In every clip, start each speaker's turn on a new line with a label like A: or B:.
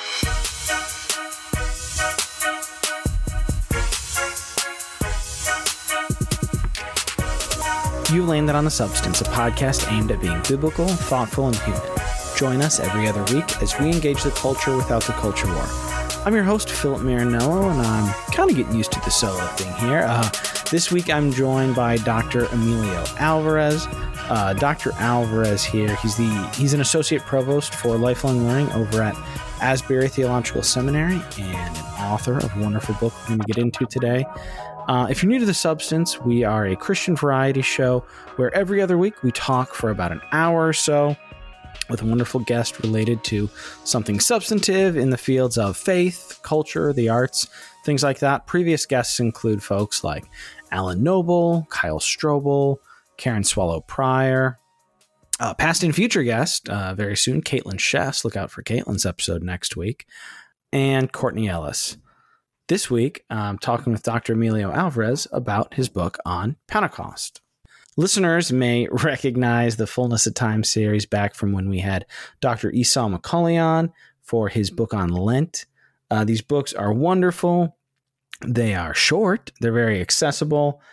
A: You landed on The Substance, a podcast aimed at being biblical, thoughtful, and human. Join us every other week as we engage the culture without the culture war. I'm your host, Philip Marinello, and I'm kind of getting used to the solo thing here. This week, I'm joined by Dr. Emilio Alvarez. Dr. Alvarez here, he's an associate provost for lifelong learning over at Asbury Theological Seminary and an author of a wonderful book we're going to get into today. If you're new to The Substance, we are a Christian variety show where every other week we talk for about an hour or so with a wonderful guest related to something substantive in the fields of faith, culture, the arts, things like that. Previous guests include folks like Alan Noble, Kyle Strobel, Karen Swallow Pryor. Past and future guest very soon, Caitlin Shess. Look out for Caitlin's episode next week. And Courtney Ellis. This week, I'm talking with Dr. Emilio Alvarez about his book on Pentecost. Listeners may recognize the Fullness of Time series back from when we had Dr. Esau McCaulley on for his book on Lent. These books are wonderful. They are short. They're very accessible.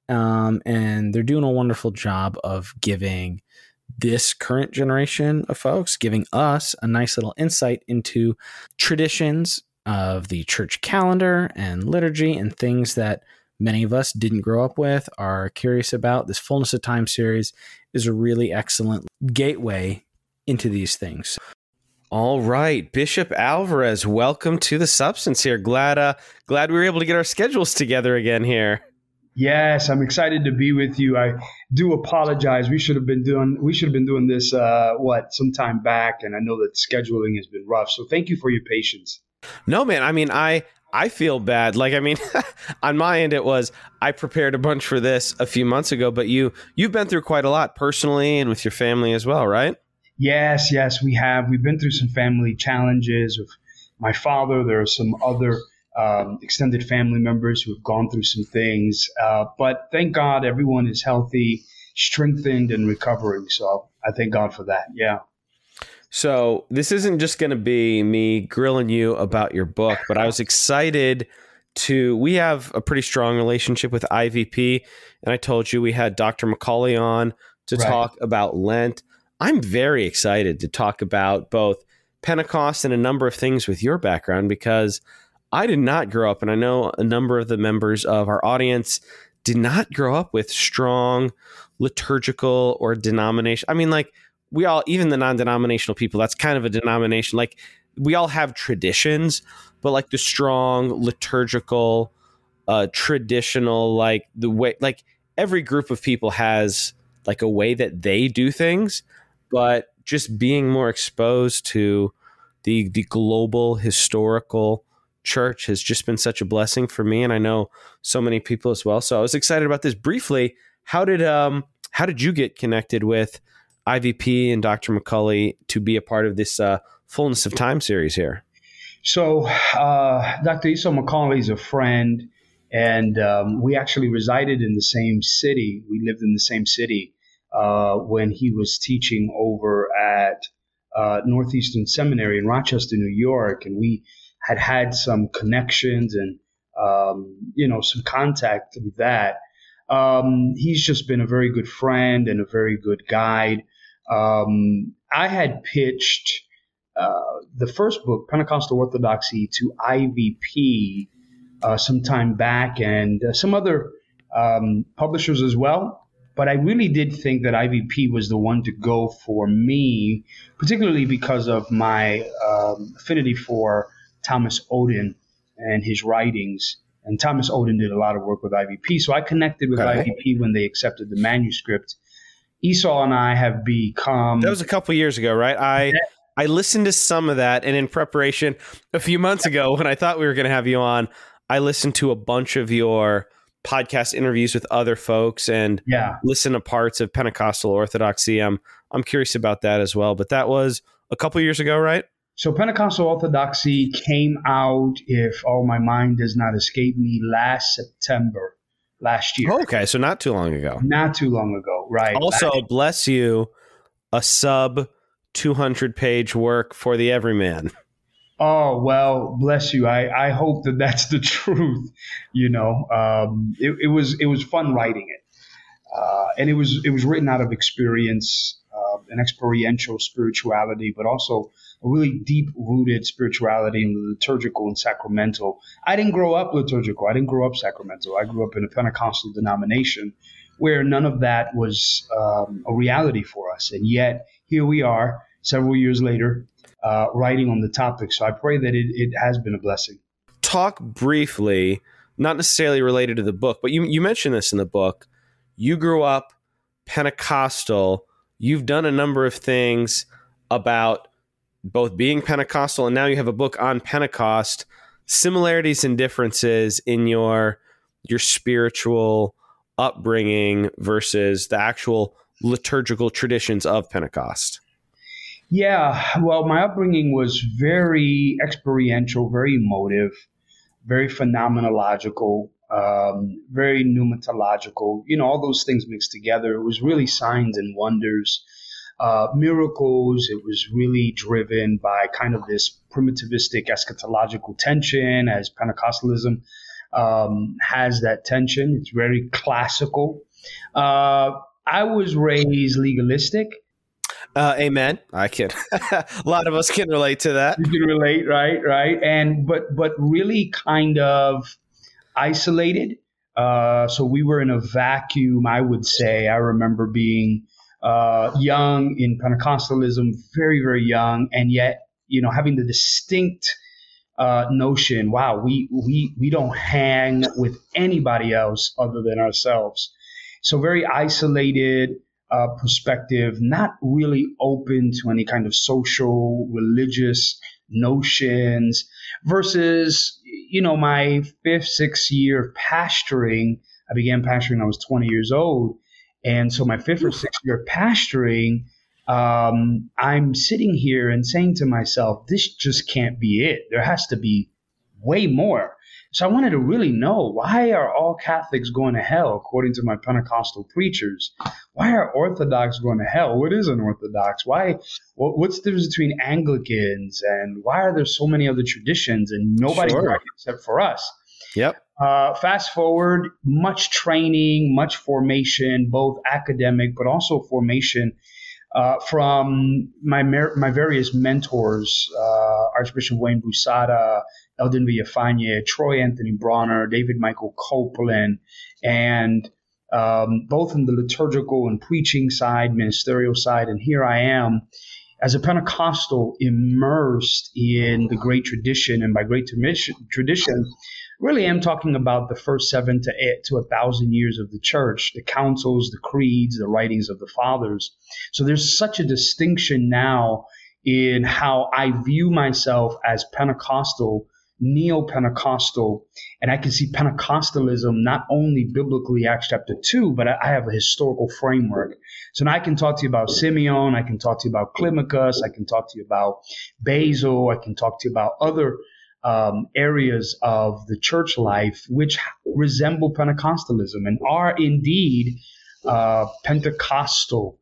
A: And they're doing a wonderful job of giving this current generation of folks, giving us a nice little insight into traditions of the church calendar and liturgy and things that many of us didn't grow up with, are curious about. This Fullness of Time series is a really excellent gateway into these things. All right, Bishop Alvarez, welcome to The Substance here. Glad we were able to get our schedules together again here.
B: Yes, I'm excited to be with you. I do apologize. We should have been doing this some time back, and I know that scheduling has been rough. So thank you for your patience.
A: No, man. I mean, I feel bad. On my end, it was I prepared a bunch for this a few months ago, but you've been through quite a lot personally and with your family as well, right?
B: Yes, we have. We've been through some family challenges with my father. There are some other extended family members who have gone through some things. But thank God everyone is healthy, strengthened, and recovering. So I thank God for that. Yeah.
A: So this isn't just going to be me grilling you about your book, but I was excited we have a pretty strong relationship with IVP. And I told you we had Dr. McCaulley on to talk about Lent. I'm very excited to talk about both Pentecost and a number of things with your background, because I did not grow up, and I know a number of the members of our audience did not grow up with strong liturgical or denomination. I mean, we all, even the non-denominational people, that's kind of a denomination. We all have traditions, but the strong liturgical, traditional, the way, every group of people has a way that they do things, but just being more exposed to the global historical church has just been such a blessing for me. And I know so many people as well. So I was excited about this. Briefly, how did you get connected with IVP and Dr. McCaulley to be a part of this Fullness of Time series here?
B: So Dr. Esau McCaulley is a friend, and we actually resided in the same city. We lived in the same city when he was teaching over at Northeastern Seminary in Rochester, New York, and we had some connections and some contact with that. He's just been a very good friend and a very good guide. I had pitched the first book, Pentecostal Orthodoxy, to IVP some time back, and some other publishers as well. But I really did think that IVP was the one to go for me, particularly because of my affinity for Thomas Oden and his writings. And Thomas Oden did a lot of work with IVP. So I connected with IVP when they accepted the manuscript. Esau and I have become...
A: That was a couple years ago, right? I listened to some of that, and in preparation a few months ago when I thought we were going to have you on, I listened to a bunch of your podcast interviews with other folks and listened to parts of Pentecostal Orthodoxy. I'm curious about that as well. But that was a couple years ago, right?
B: So Pentecostal Orthodoxy came out, if my mind does not escape me, last September last year.
A: Okay, so not too long ago.
B: Not too long ago, right.
A: Also, bless you, a sub 200-page work for the everyman.
B: Oh, well, bless you. I hope that that's the truth. It was fun writing it. And it was written out of experience, an experiential spirituality, but also a really deep rooted spirituality in the liturgical and sacramental. I didn't grow up liturgical. I didn't grow up sacramental. I grew up in a Pentecostal denomination where none of that was a reality for us. And yet here we are several years later, writing on the topic. So I pray that it has been a blessing.
C: Talk briefly, not necessarily related to the book, but you mentioned this in the book. You grew up Pentecostal. You've done a number of things about both being Pentecostal, and now you have a book on Pentecost, similarities and differences in your spiritual upbringing versus the actual liturgical traditions of Pentecost.
B: Yeah, well, my upbringing was very experiential, very emotive, very phenomenological, very pneumatological, all those things mixed together. It was really signs and wonders, miracles. It was really driven by kind of this primitivistic eschatological tension, as Pentecostalism has that tension. It's very classical. I was raised legalistic.
C: Amen. I can. A lot of us can relate to that.
B: You can relate, right? And but really kind of isolated. So we were in a vacuum, I would say. I remember being young in Pentecostalism, very, very young, and yet, having the distinct notion, wow, we don't hang with anybody else other than ourselves. So very isolated perspective, not really open to any kind of social, religious notions, versus, my fifth, sixth year of pastoring. I began pastoring when I was 20 years old. And so my fifth or sixth year of pastoring, I'm sitting here and saying to myself, this just can't be it. There has to be way more. So I wanted to really know, why are all Catholics going to hell, according to my Pentecostal preachers? Why are Orthodox going to hell? What is an Orthodox? What's the difference between Anglicans? And why are there so many other traditions and nobody except for us?
C: Yep.
B: Fast forward, much training, much formation, both academic, but also formation from my various mentors, Archbishop Wayne Busada, Eldon Villafañe, Troy Anthony Bronner, David Michael Copeland, and both in the liturgical and preaching side, ministerial side. And here I am as a Pentecostal immersed in the great tradition. And by great tradition, really am talking about the first 7 to 1,000 years of the church, the councils, the creeds, the writings of the fathers. So there's such a distinction now in how I view myself as Pentecostal, neo-Pentecostal, and I can see Pentecostalism not only biblically, Acts chapter 2, but I have a historical framework. So now I can talk to you about Simeon, I can talk to you about Climacus, I can talk to you about Basil, I can talk to you about other areas of the church life which resemble Pentecostalism and are indeed Pentecostal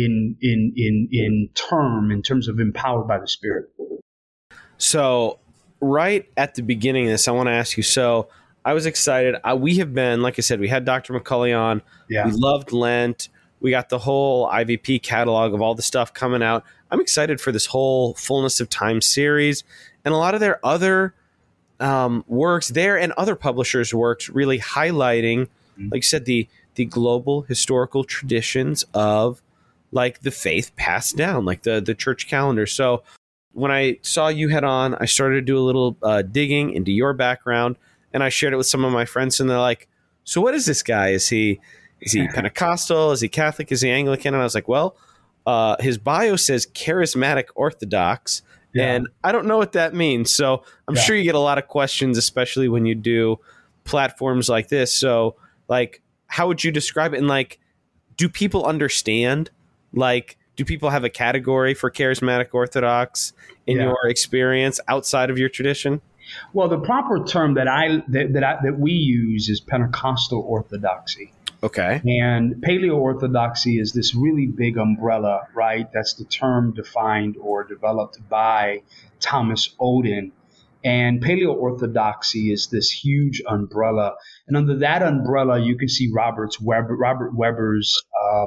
B: in terms of empowered by the Spirit.
C: So right at the beginning of this, I want to ask you, so I was excited. We have been, like I said, we had Dr. McCulley on. Yeah. We loved Lent. We got the whole IVP catalog of all the stuff coming out. I'm excited for this whole Fullness of Time series. And a lot of their other works there and other publishers' works really highlighting, like you said, the global historical traditions of like the faith passed down, like the church calendar. So when I saw you had on, I started to do a little digging into your background, and I shared it with some of my friends, and they're like, so what is this guy? Is he Pentecostal? Is he Catholic? Is he Anglican? And I was like, well, his bio says charismatic Orthodox. Yeah. And I don't know what that means. So I'm sure you get a lot of questions, especially when you do platforms like this. So like, how would you describe it? And like, do people understand? Like, do people have a category for charismatic Orthodox in your experience outside of your tradition?
B: Well, the proper term that we use is Pentecostal Orthodoxy.
C: Okay.
B: And Paleo-Orthodoxy is this really big umbrella, right? That's the term defined or developed by Thomas Oden. And Paleo-Orthodoxy is this huge umbrella. And under that umbrella, you can see Robert Webber's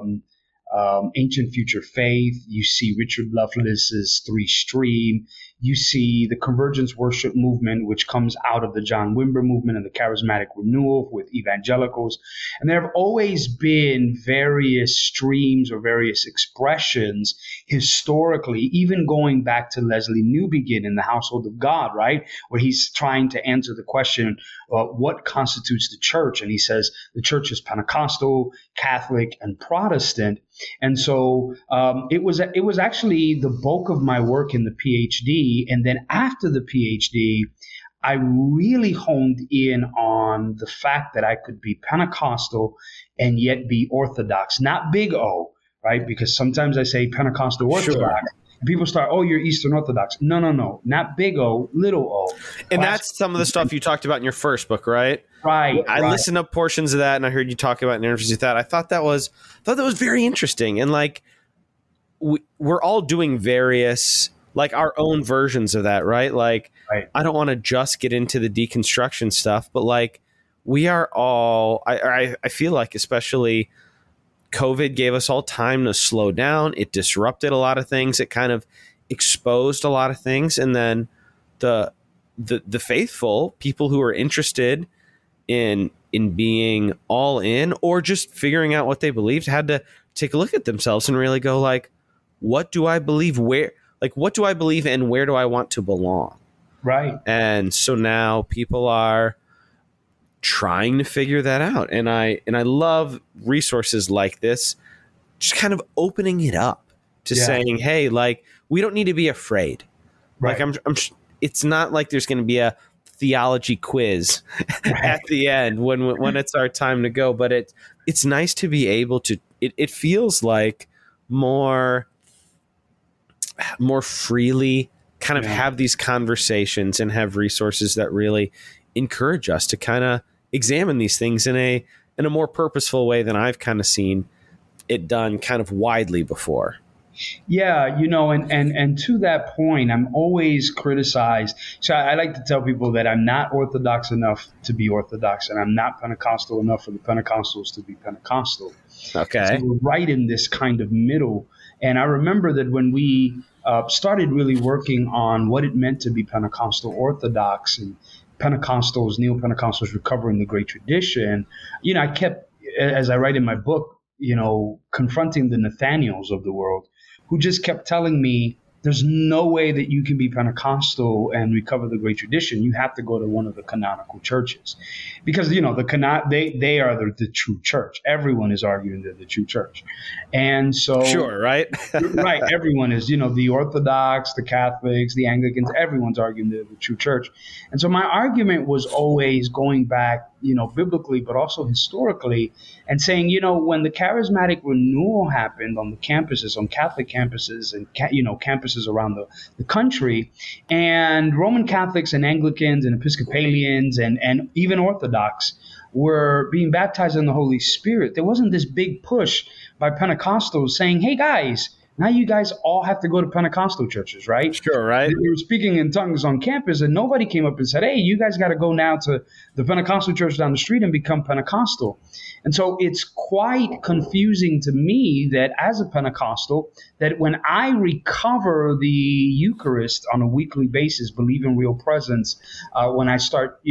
B: Ancient Future Faith. You see Richard Lovelace's Three Stream. You see the Convergence Worship movement, which comes out of the John Wimber movement and the Charismatic Renewal with evangelicals. And there have always been various streams or various expressions historically, even going back to Leslie Newbegin in the Household of God, right? Where he's trying to answer the question, what constitutes the church? And he says the church is Pentecostal, Catholic, and Protestant. And so it was actually the bulk of my work in the PhD. And then after the PhD, I really honed in on the fact that I could be Pentecostal and yet be Orthodox, not big O, right? Because sometimes I say Pentecostal Orthodox. Sure. And people start, oh, you're Eastern Orthodox. No, not big O, little O.
C: And that's some of the stuff you talked about in your first book, right?
B: Right.
C: I listened to portions of that, and I heard you talk about in interviews with that. I thought that was very interesting, and like we're all doing various, like, our own versions of that, right? Like, right. I don't want to just get into the deconstruction stuff, but like we are all. I feel like especially COVID gave us all time to slow down. It disrupted a lot of things. It kind of exposed a lot of things, and then the faithful people who are interested in being all in or just figuring out what they believed had to take a look at themselves and really go like, what do I believe? What do I believe and where do I want to belong?
B: Right.
C: And so now people are trying to figure that out. And I love resources like this, just kind of opening it up to saying, hey, like, we don't need to be afraid. Right. Like it's not like there's going to be a theology quiz at the end when it's our time to go, but it's nice to be able to, it feels like more freely kind of have these conversations and have resources that really encourage us to kind of examine these things in a more purposeful way than I've kind of seen it done kind of widely before.
B: Yeah, and to that point, I'm always criticized. So I like to tell people that I'm not Orthodox enough to be Orthodox, and I'm not Pentecostal enough for the Pentecostals to be Pentecostal.
C: Okay.
B: So we're right in this kind of middle. And I remember that when we started really working on what it meant to be Pentecostal Orthodox and Pentecostals, Neo-Pentecostals recovering the great tradition, I kept, as I write in my book, confronting the Nathaniels of the world who just kept telling me, there's no way that you can be Pentecostal and recover the great tradition. You have to go to one of the canonical churches, because they are the true church. Everyone is arguing they're the true church, and so
C: sure, right,
B: right. Everyone is, the Orthodox, the Catholics, the Anglicans. Everyone's arguing they're the true church, and so my argument was always going back, biblically, but also historically, and saying, when the charismatic renewal happened on the campuses, on Catholic campuses, and campuses around the country, and Roman Catholics and Anglicans and Episcopalians and even Orthodox were being baptized in the Holy Spirit, there wasn't this big push by Pentecostals saying, hey guys, now you guys all have to go to Pentecostal churches, right?
C: Sure, right.
B: They were speaking in tongues on campus, and nobody came up and said, hey, you guys got to go now to the Pentecostal church down the street and become Pentecostal. And so it's quite confusing to me that as a Pentecostal, that when I recover the Eucharist on a weekly basis, believe in real presence, when I start,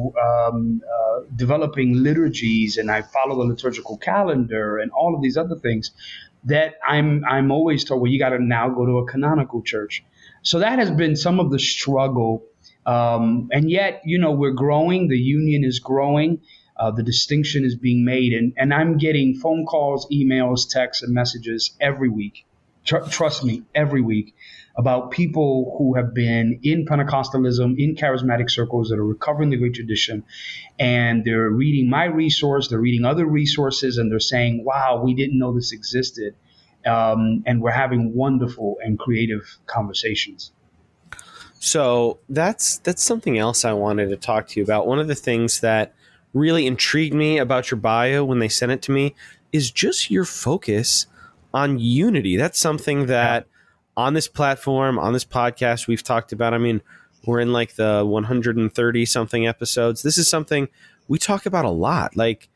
B: developing liturgies and I follow the liturgical calendar and all of these other things, that I'm always told, well, you got to now go to a canonical church. So that has been some of the struggle. And yet, we're growing. The union is growing. The distinction is being made. And I'm getting phone calls, emails, texts, and messages every week. Trust me, every week, about people who have been in Pentecostalism, in charismatic circles, that are recovering the great tradition, and they're reading my resource, they're reading other resources, and they're saying, wow, we didn't know this existed. And we're having wonderful and creative conversations.
C: So that's something else I wanted to talk to you about. One of the things that really intrigued me about your bio when they sent it to me is just your focus on unity. That's something that on this platform, on this podcast, we've talked about. I mean, we're in like the 130 something episodes. This is something we talk about a lot. Like,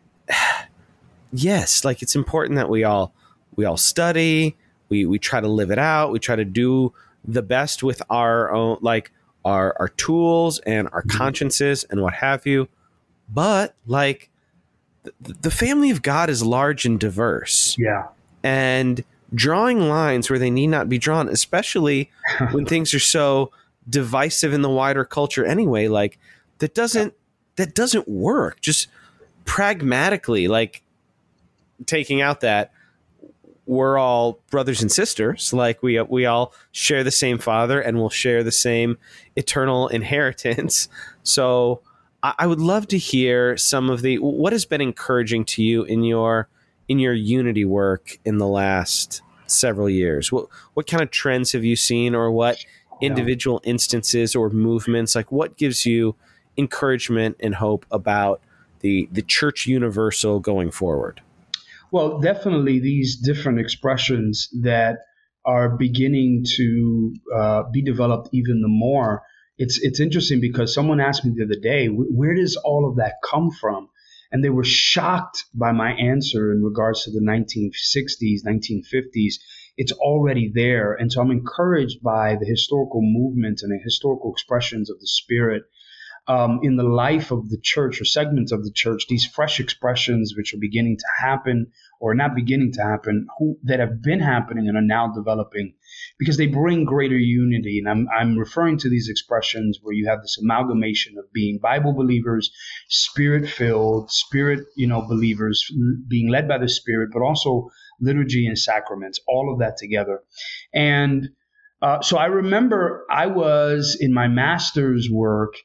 C: yes, like it's important that we all study. We try to live it out. We try to do the best with our own, like our tools and our consciences and what have you. But like the family of God is large and diverse.
B: Yeah.
C: And drawing lines where they need not be drawn, especially when things are so divisive in the wider culture anyway, like that doesn't work. Just pragmatically, like taking out that we're all brothers and sisters, like we all share the same Father and we'll share the same eternal inheritance. So I would love to hear some of what has been encouraging to you in your unity work in the last several years. What kind of trends have you seen, or what individual instances or movements, like what gives you encouragement and hope about the church universal going forward?
B: Well, definitely these different expressions that are beginning to be developed even the more. It's interesting because someone asked me the other day, where does all of that come from? And they were shocked by my answer in regards to the 1960s, 1950s. It's already there. And so I'm encouraged by the historical movements and the historical expressions of the Spirit in the life of the church or segments of the church, these fresh expressions which are beginning to happen or not beginning to happen, that have been happening and are now developing, because they bring greater unity. And I'm referring to these expressions where you have this amalgamation of being Bible believers, Spirit-filled, Spirit, believers being led by the Spirit, but also liturgy and sacraments, all of that together. And so I remember I was in my master's work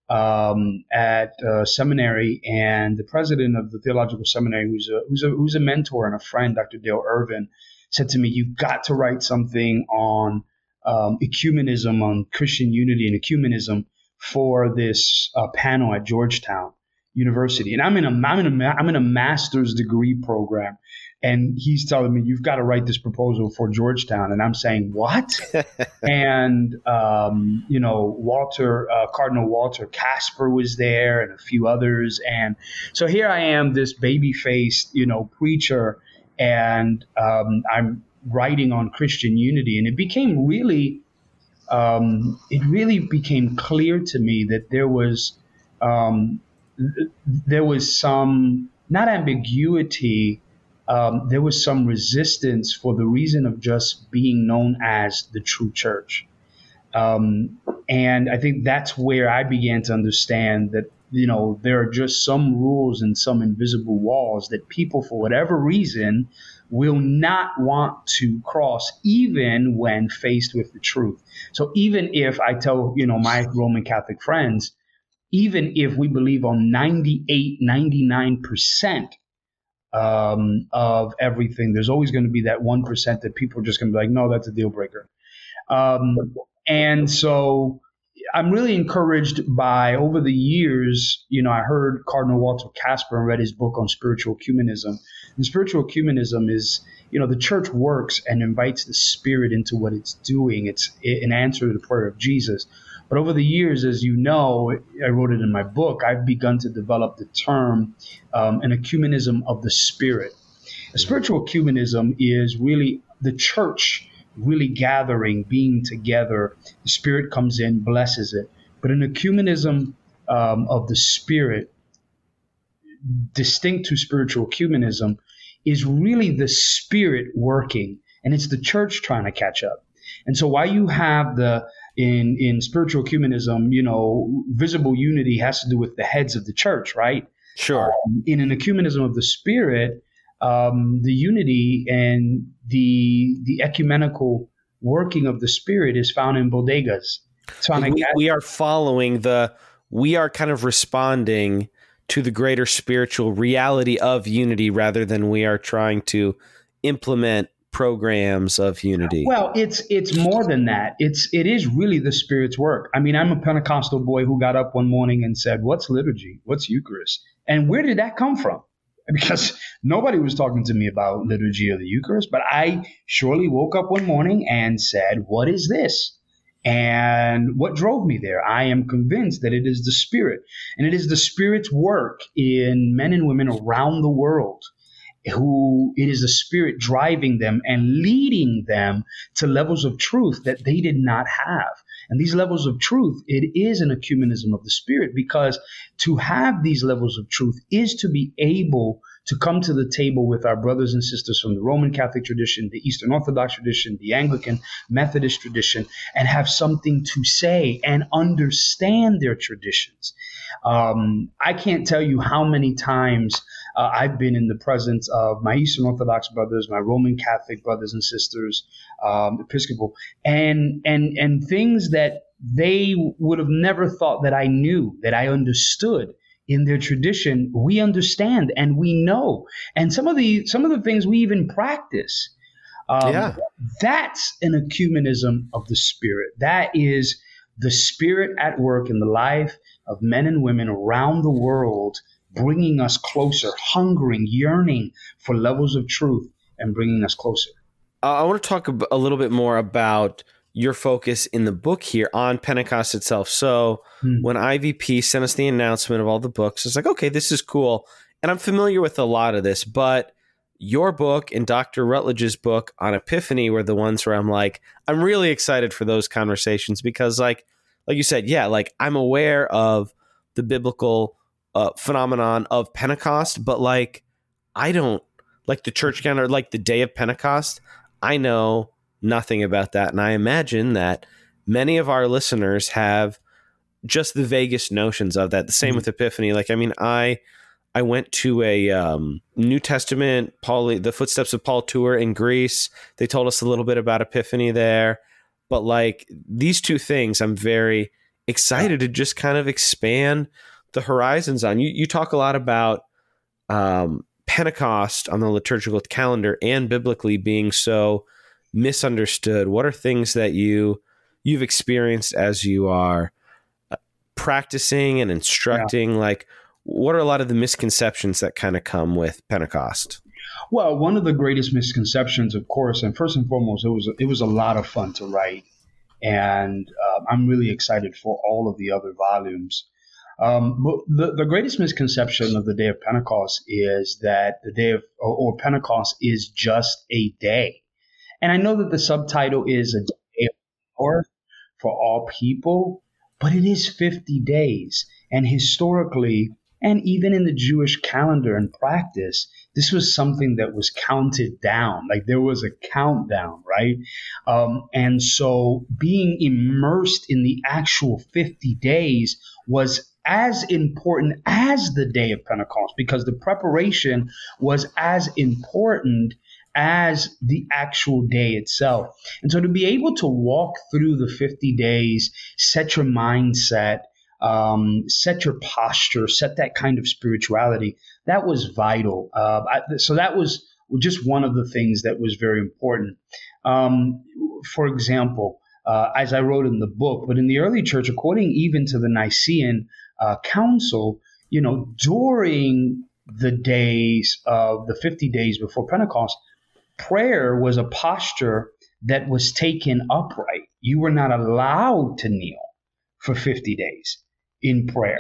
B: at seminary, and the president of the theological seminary, who's a mentor and a friend, Dr. Dale Irvin, said to me, "You've got to write something on ecumenism, on Christian unity and ecumenism for this panel at Georgetown University." And I'm in a master's degree program. And he's telling me, "You've got to write this proposal for Georgetown." And I'm saying, "What?" And, Cardinal Walter Casper was there and a few others. And so here I am, this baby-faced, preacher, and I'm writing on Christian unity. And it became really became clear to me that there was some, not ambiguity, there was some resistance for the reason of just being known as the true church. And I think that's where I began to understand that, there are just some rules and some invisible walls that people, for whatever reason, will not want to cross, even when faced with the truth. So even if I tell, my Roman Catholic friends, even if we believe on 98, 99%, of everything, there's always going to be that 1% that people are just going to be like, no, that's a deal breaker. And so I'm really encouraged by, over the years, I heard Cardinal Walter Casper and read his book on spiritual ecumenism. And spiritual ecumenism is, the church works and invites the Spirit into what it's doing. It's an answer to the prayer of Jesus. But over the years, as you know, I wrote it in my book, I've begun to develop the term an ecumenism of the Spirit. A spiritual ecumenism is really the church really gathering, being together. The Spirit comes in, blesses it. But an ecumenism of the Spirit, distinct to spiritual ecumenism, is really the Spirit working, and it's the church trying to catch up. And so while you have in spiritual ecumenism, visible unity has to do with the heads of the church, right?
C: Sure.
B: In an ecumenism of the Spirit, the unity and the ecumenical working of the Spirit is found in bodegas.
C: We are kind of responding to the greater spiritual reality of unity rather than we are trying to implement programs of unity?
B: Well, it's more than that. It is really the Spirit's work. I mean, I'm a Pentecostal boy who got up one morning and said, "What's liturgy? What's Eucharist?" And where did that come from? Because nobody was talking to me about liturgy or the Eucharist, but I surely woke up one morning and said, "What is this?" And what drove me there? I am convinced that it is the Spirit, and it is the Spirit's work in men and women around the world. Who it is the Spirit driving them and leading them to levels of truth that they did not have. And these levels of truth, it is an ecumenism of the Spirit, because to have these levels of truth is to be able to come to the table with our brothers and sisters from the Roman Catholic tradition, the Eastern Orthodox tradition, the Anglican Methodist tradition, and have something to say and understand their traditions. I can't tell you how many times I've been in the presence of my Eastern Orthodox brothers, my Roman Catholic brothers and sisters, Episcopal, and things that they would have never thought that I knew, that I understood in their tradition. We understand and we know, and some of the things we even practice. That's an ecumenism of the Spirit. That is the Spirit at work in the life of men and women around the world, bringing us closer, hungering, yearning for levels of truth and bringing us closer.
C: I want to talk a little bit more about your focus in the book here on Pentecost itself. So when IVP sent us the announcement of all the books, it's like, okay, this is cool. And I'm familiar with a lot of this, but your book and Dr. Rutledge's book on Epiphany were the ones where I'm like, I'm really excited for those conversations because like you said, yeah, like I'm aware of the biblical phenomenon of Pentecost, but like I don't like the church calendar, like the day of Pentecost. I know nothing about that, and I imagine that many of our listeners have just the vaguest notions of that. The same with Epiphany. Like, I mean, I went to a New Testament the Footsteps of Paul tour in Greece. They told us a little bit about Epiphany there, but like these two things, I'm very excited to just kind of expand the horizons on. You talk a lot about Pentecost on the liturgical calendar and biblically being so misunderstood. What are things that you've experienced as you are practicing and instructing? Yeah. Like, what are a lot of the misconceptions that kind of come with Pentecost?
B: Well, one of the greatest misconceptions, of course, and first and foremost, it was a lot of fun to write, and I'm really excited for all of the other volumes. But the greatest misconception of the day of Pentecost is that the day of or Pentecost is just a day. And I know that the subtitle is a day of power for all people, but it is 50 days. And historically, and even in the Jewish calendar and practice, this was something that was counted down. Like there was a countdown, right? And so being immersed in the actual 50 days was as important as the day of Pentecost, because the preparation was as important as the actual day itself. And so to be able to walk through the 50 days, set your mindset, set your posture, set that kind of spirituality, that was vital. So that was just one of the things that was very important. For example, as I wrote in the book, but in the early church, according even to the Nicene Council, during the days of the 50 days before Pentecost, prayer was a posture that was taken upright. You were not allowed to kneel for 50 days in prayer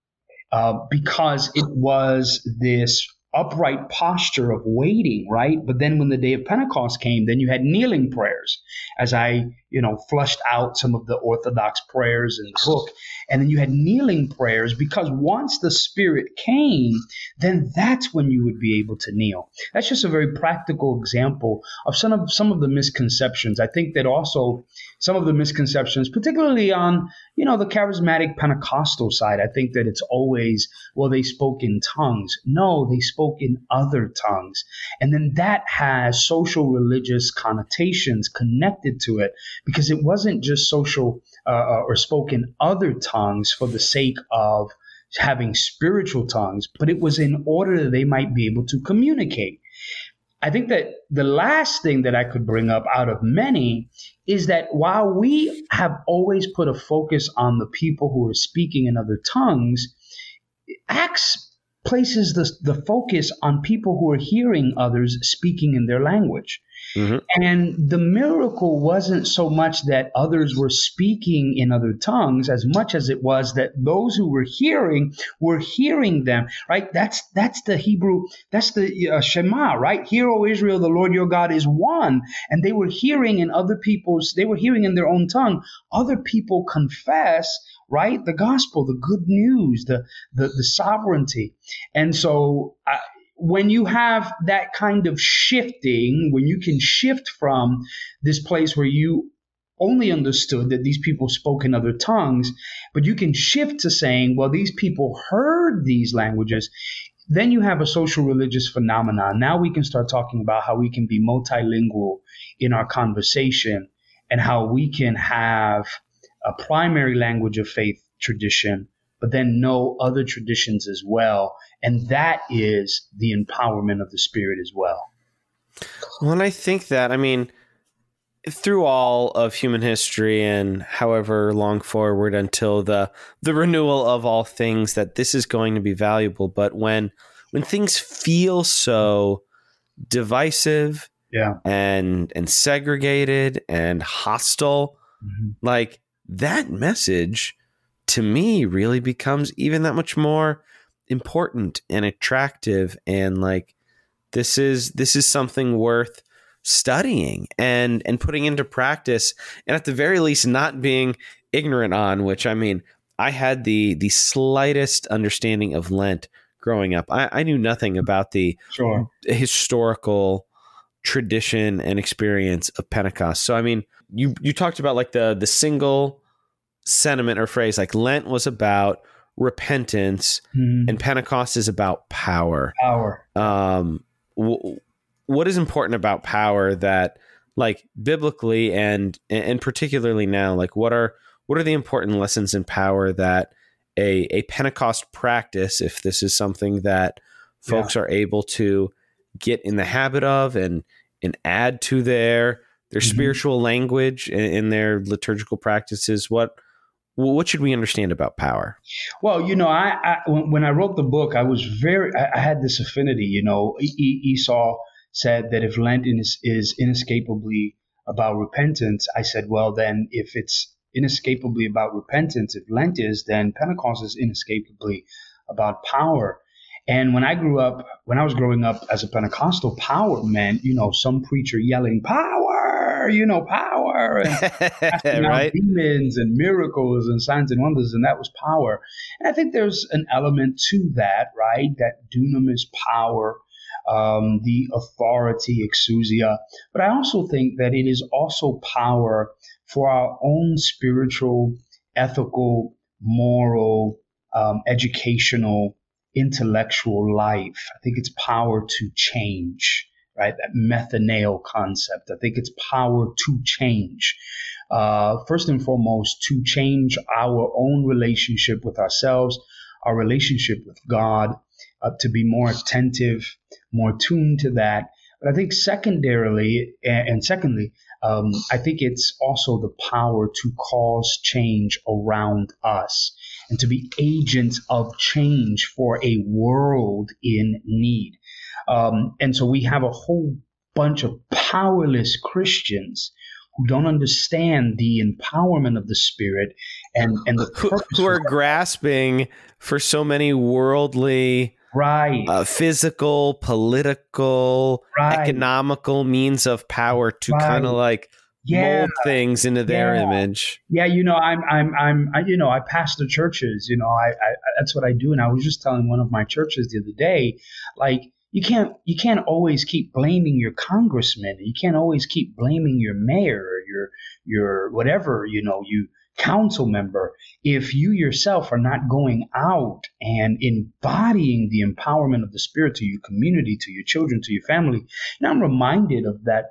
B: because it was this upright posture of waiting, right? But then when the day of Pentecost came, then you had kneeling prayers, as I, flushed out some of the Orthodox prayers in the book. And then you had kneeling prayers because once the Spirit came, then that's when you would be able to kneel. That's just a very practical example of some of the misconceptions. I think that also some of the misconceptions, particularly on, the charismatic Pentecostal side, I think that it's always, well, they spoke in tongues. No, they spoke in other tongues. And then that has social religious connotations connected to it, because it wasn't just social or spoke in other tongues for the sake of having spiritual tongues, but it was in order that they might be able to communicate. I think that the last thing that I could bring up out of many is that while we have always put a focus on the people who are speaking in other tongues, Acts places the focus on people who are hearing others speaking in their language. Mm-hmm. And the miracle wasn't so much that others were speaking in other tongues as much as it was that those who were hearing them, right? That's the Hebrew, that's the Shema, right? Hear, O Israel, the Lord your God is one. And they were hearing in they were hearing in their own tongue, other people confess, right? The gospel, the good news, the sovereignty. And so when you have that kind of shifting, when you can shift from this place where you only understood that these people spoke in other tongues, but you can shift to saying, well, these people heard these languages, then you have a social religious phenomenon. Now we can start talking about how we can be multilingual in our conversation and how we can have a primary language of faith tradition, but then know other traditions as well. And that is the empowerment of the Spirit as well.
C: Well, and I think that, I mean, through all of human history and however long forward until the renewal of all things, that this is going to be valuable. But when things feel so divisive and segregated and hostile, like that message to me really becomes even that much more important and attractive. And like, this is something worth studying and putting into practice, and at the very least not being ignorant on, which, I mean, I had the slightest understanding of Lent growing up. I knew nothing about the historical tradition and experience of Pentecost. So, I mean, you talked about like the single sentiment or phrase, like Lent was about repentance and Pentecost is about power. What is important about power that, like, biblically and particularly now, like what are the important lessons in power that a Pentecost practice, if this is something that folks are able to get in the habit of and add to their spiritual language in their liturgical practices, what should we understand about power?
B: Well, you know, when I wrote the book, I had this affinity. You know, Esau said that if Lent is inescapably about repentance, I said, well, then if it's inescapably about repentance, if Lent is, then Pentecost is inescapably about power. And when I was growing up as a Pentecostal, power meant, you know, some preacher yelling, power, you know, power, and casting out demons and miracles and signs and wonders, and that was power. And I think there's an element to that, right? That dunamis power, the authority, exousia. But I also think that it is also power for our own spiritual, ethical, moral, educational, intellectual life. I think it's power to change, right? That methaneo concept. I think it's power to change. First and foremost, to change our own relationship with ourselves, our relationship with God, to be more attentive, more tuned to that. But I think secondly, I think it's also the power to cause change around us and to be agents of change for a world in need. And so we have a whole bunch of powerless Christians who don't understand the empowerment of the Spirit and the purpose
C: who are grasping for so many worldly, physical, political, economical means of power to kind of like mold things into their image.
B: Yeah, you know, I pastor churches. You know, I that's what I do. And I was just telling one of my churches the other day, like, you can't always keep blaming your congressman. You can't always keep blaming your mayor or your whatever, you know, you council member, if you yourself are not going out and embodying the empowerment of the Spirit to your community, to your children, to your family. And I'm reminded of that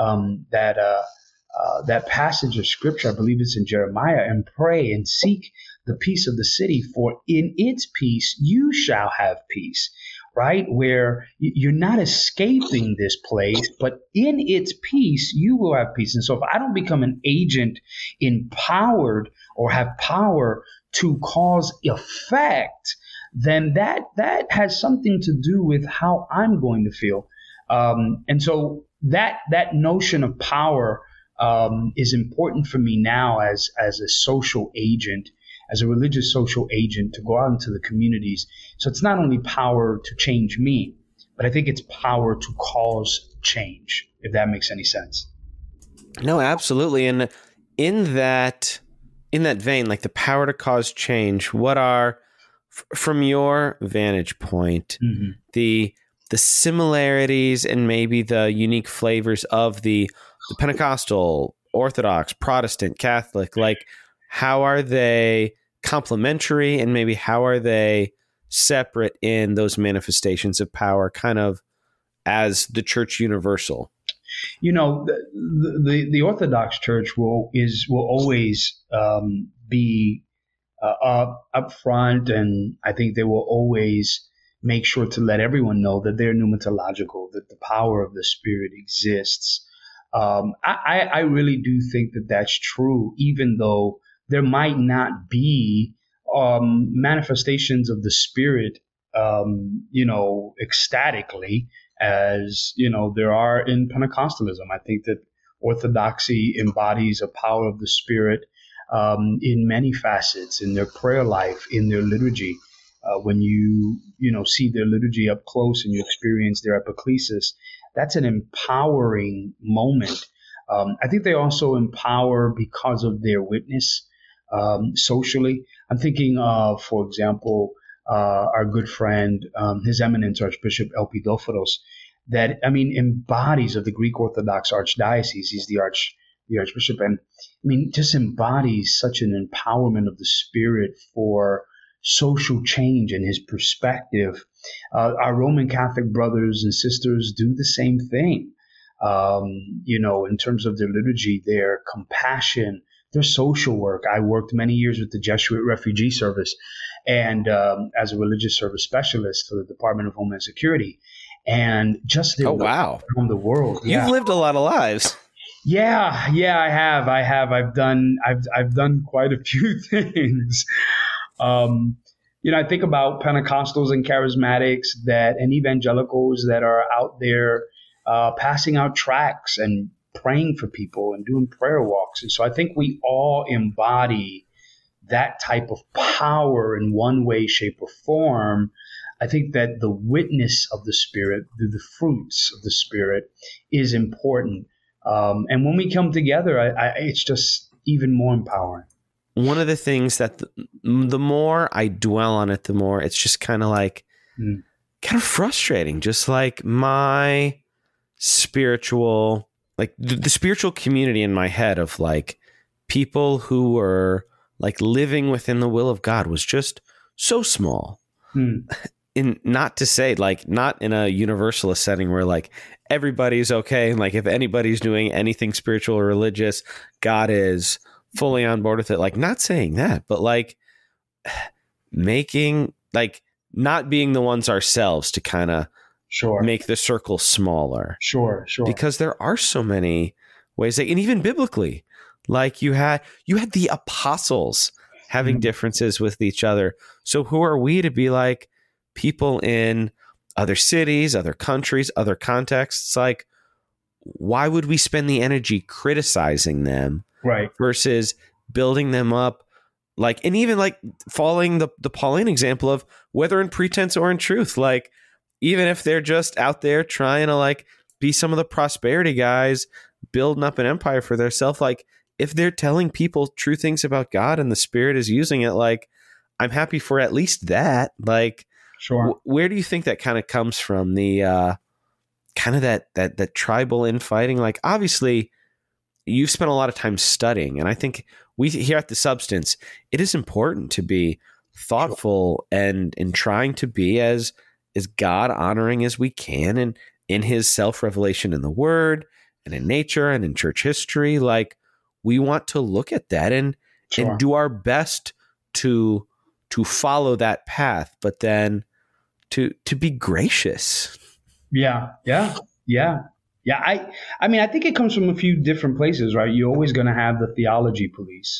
B: passage of scripture, I believe it's in Jeremiah, and pray and seek the peace of the city, for in its peace you shall have peace. right? Where you're not escaping this place, but in its peace, you will have peace. And so if I don't become an agent empowered or have power to cause effect, then that has something to do with how I'm going to feel. And so that notion of power is important for me now as a social agent, as a religious social agent, to go out into the communities. So it's not only power to change me, but I think it's power to cause change, if that makes any sense.
C: No, absolutely. And in that vein, like the power to cause change, what are, from your vantage point, the similarities and maybe the unique flavors of the Pentecostal, Orthodox, Protestant, Catholic? Like, how are they complementary, and maybe how are they separate in those manifestations of power, kind of as the church universal?
B: You know, the Orthodox Church will always be up front, and I think they will always make sure to let everyone know that they're pneumatological, that the power of the Spirit exists. I really do think that that's true, even though there might not be manifestations of the Spirit, ecstatically, as there are in Pentecostalism. I think that Orthodoxy embodies a power of the Spirit in many facets, in their prayer life, in their liturgy. When you see their liturgy up close and you experience their epiclesis, that's an empowering moment. I think they also empower because of their witness socially. I'm thinking of, for example, our good friend, His Eminence Archbishop Elpidophoros, that, embodies of the Greek Orthodox Archdiocese. He's the Archbishop, and just embodies such an empowerment of the Spirit for social change and his perspective. Our Roman Catholic brothers and sisters do the same thing, in terms of their liturgy, their compassion, their social work. I worked many years with the Jesuit Refugee Service and as a religious service specialist for the Department of Homeland Security. And just their
C: wow,
B: around the world.
C: You've lived a lot of lives.
B: Yeah, I have. I've done quite a few things. I think about Pentecostals and charismatics and evangelicals that are out there passing out tracts and praying for people and doing prayer walks. And so I think we all embody that type of power in one way, shape, or form. I think that the witness of the Spirit, the fruits of the Spirit, is important. And when we come together, it's just even more empowering.
C: One of the things that the more I dwell on it, the more it's just kind of like kind of frustrating. Just like my spiritual, like the spiritual community in my head of like people who were like living within the will of God was just so small. In not to say like not in a universalist setting where like everybody's okay. And like if anybody's doing anything spiritual or religious, God is fully on board with it. Like not saying that, but like making like not being the ones ourselves to kind of make the circle smaller.
B: Sure.
C: Because there are so many ways and even biblically, like you had the apostles having differences with each other. So who are we to be like people in other cities, other countries, other contexts? Like, why would we spend the energy criticizing them?
B: Right.
C: Versus building them up, like, and even like following the Pauline example of whether in pretense or in truth, like, even if they're just out there trying to like be some of the prosperity guys building up an empire for themselves, like if they're telling people true things about God and the Spirit is using it, like I'm happy for at least that. Like, where do you think that kind of comes from? The kind of that tribal infighting? Like, obviously, you've spent a lot of time studying, and I think we here at The Substance, it is important to be thoughtful and trying to be as God honoring as we can, and in His self revelation in the Word and in nature and in church history. Like, we want to look at that and do our best to follow that path, but then to be gracious.
B: Yeah. I mean, I think it comes from a few different places, right? You're always going to have the theology police.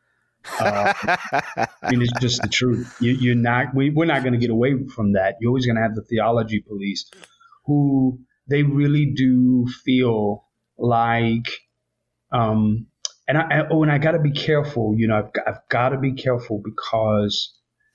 B: I mean, it's just the truth. We're not going to get away from that. You're always going to have the theology police who they really do feel like, and I got to be careful. I've got to be careful because,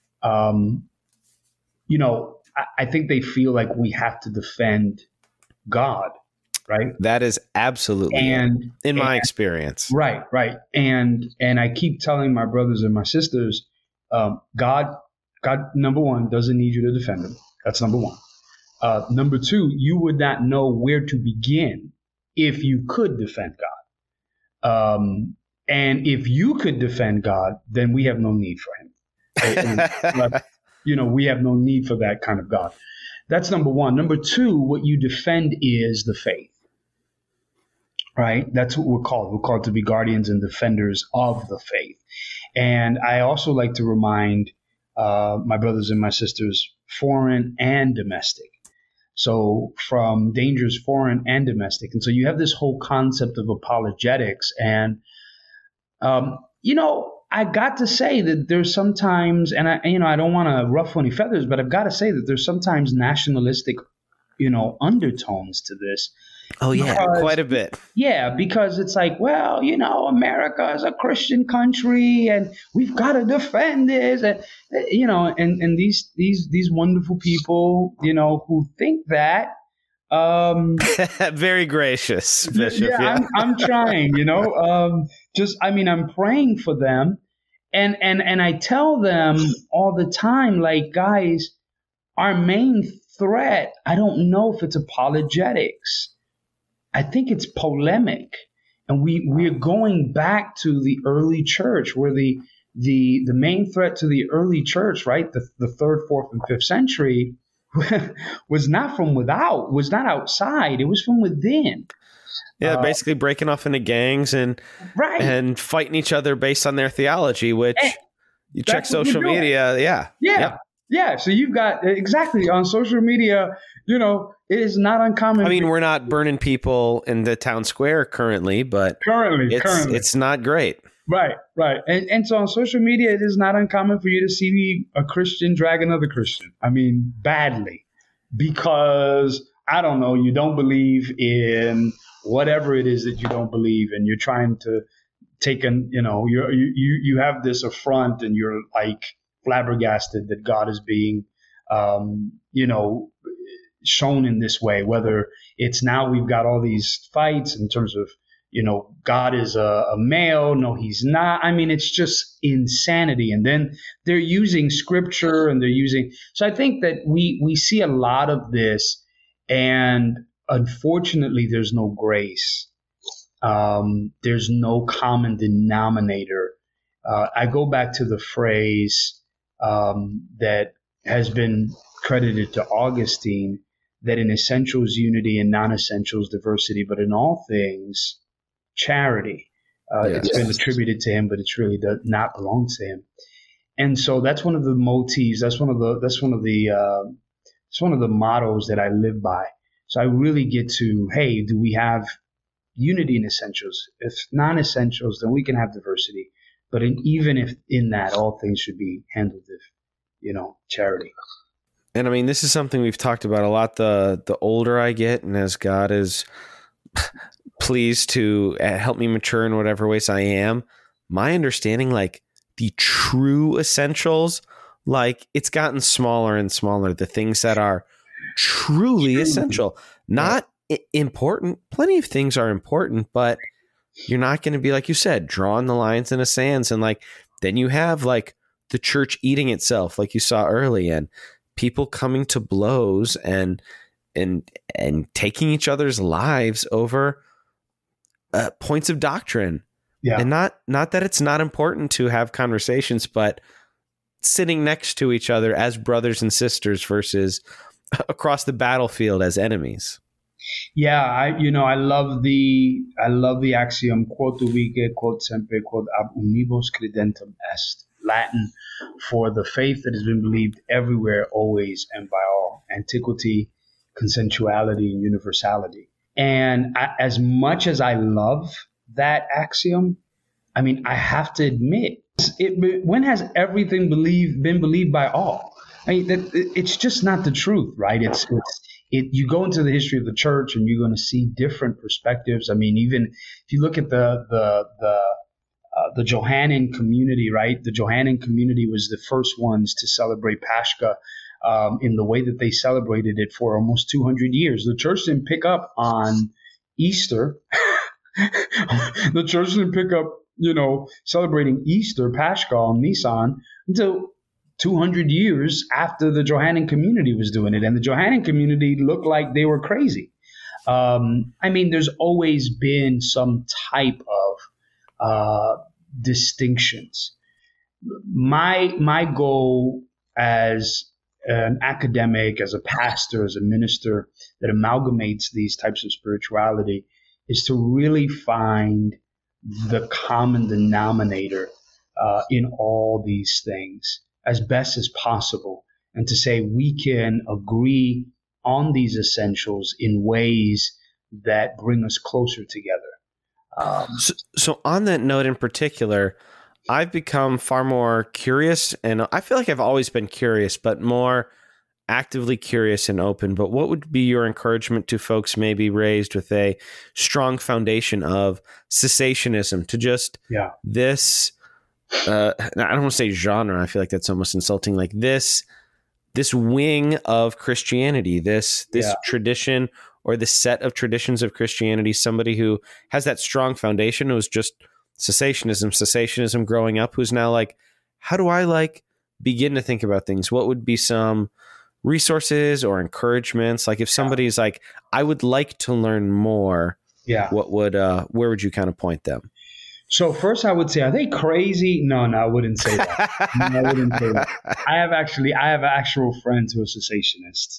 B: I think they feel like we have to defend God, right?
C: That is absolutely in my experience.
B: Right. And I keep telling my brothers and my sisters, God, number one, doesn't need you to defend him. That's number one. Number two, you would not know where to begin if you could defend God. And if you could defend God, then we have no need for him. We have no need for that kind of God. That's number one. Number two, what you defend is the faith, right? That's what we're called. We're called to be guardians and defenders of the faith. And I also like to remind my brothers and my sisters, foreign and domestic. So from dangers foreign and domestic. And so you have this whole concept of apologetics. And, I got to say that there's sometimes, and I don't want to ruffle any feathers, but I've got to say that there's sometimes nationalistic, undertones to this.
C: Oh, yeah, quite a bit.
B: Yeah, because it's like, well, America is a Christian country and we've got to defend this. And, and these wonderful people, who think that.
C: Very gracious, Bishop.
B: Yeah. I'm trying, I'm praying for them. And I tell them all the time, like, guys, our main threat, I don't know if it's apologetics. I think it's polemic. And we're going back to the early church where the main threat to the early church, right, the 3rd, 4th, and 5th century was not from without, was not outside. It was from within.
C: Yeah, basically breaking off into gangs and fighting each other based on their theology, which you check social media. Yeah. So you've got exactly on social media, it is not uncommon. I mean, we're not burning people in the town square currently, but it's not great.
B: Right. And so on social media, it is not uncommon for you to see a Christian drag another Christian. I mean, badly, because I don't know, you don't believe in whatever it is that you don't believe in. You're trying to take you have this affront and you're like flabbergasted that God is being, shown in this way, whether it's now we've got all these fights in terms of, God is a male. No, he's not. I mean, it's just insanity. And then they're using scripture and so I think that we see a lot of this, and unfortunately there's no grace. There's no common denominator. I go back to the phrase that has been credited to Augustine, that in essentials unity, in non-essentials diversity, but in all things charity. It's been attributed to him, but it's really does not belong to him. And so that's one of the motifs. That's one of the mottos that I live by. So I really get to, hey, do we have unity in essentials? If non-essentials, then we can have diversity. But even if in that, all things should be handled with, charity.
C: And I mean, this is something we've talked about a lot. The older I get, and as God is pleased to help me mature in whatever ways I am, my understanding, like the true essentials, like it's gotten smaller and smaller. The things that are truly essential, not important. Plenty of things are important, but you're not going to be, like you said, drawing the lines in the sands. And like, then you have like the church eating itself, like you saw early, and people coming to blows and taking each other's lives over points of doctrine. Yeah. And not that it's not important to have conversations, but sitting next to each other as brothers and sisters versus across the battlefield as enemies.
B: Yeah, I love the axiom, quod ubique, quod semper, quod ab unibus credentem est. Latin for the faith that has been believed everywhere, always, and by all. Antiquity, consensuality, and universality. And as much as I love that axiom, I mean, I have to admit, when has everything been believed by all? I mean, it's just not the truth, right? You go into the history of the church and you're going to see different perspectives. I mean, even if you look at the Johannine community, right? The Johannine community was the first ones to celebrate Pascha in the way that they celebrated it for almost 200 years. The church didn't pick up on Easter. The church didn't pick up, celebrating Easter, Pascha on Nisan until 200 years after the Johannine community was doing it. And the Johannine community looked like they were crazy. I mean, there's always been some type of distinctions. My goal as an academic, as a pastor, as a minister that amalgamates these types of spirituality is to really find the common denominator in all these things as best as possible, and to say we can agree on these essentials in ways that bring us closer together.
C: So on that note in particular, I've become far more curious, and I feel like I've always been curious, but more actively curious and open. But what would be your encouragement to folks maybe raised with a strong foundation of cessationism to just this, I don't want to say genre, I feel like that's almost insulting, like this wing of Christianity, this tradition or this set of traditions of Christianity, somebody who has that strong foundation, who was just cessationism growing up, who's now like, how do I begin to think about things? What would be some resources or encouragements? Like if somebody's like, I would like to learn more, where would you kind of point them?
B: So first I would say, are they crazy? No, I wouldn't say that. No, I wouldn't say that. I have actual friends who are cessationists.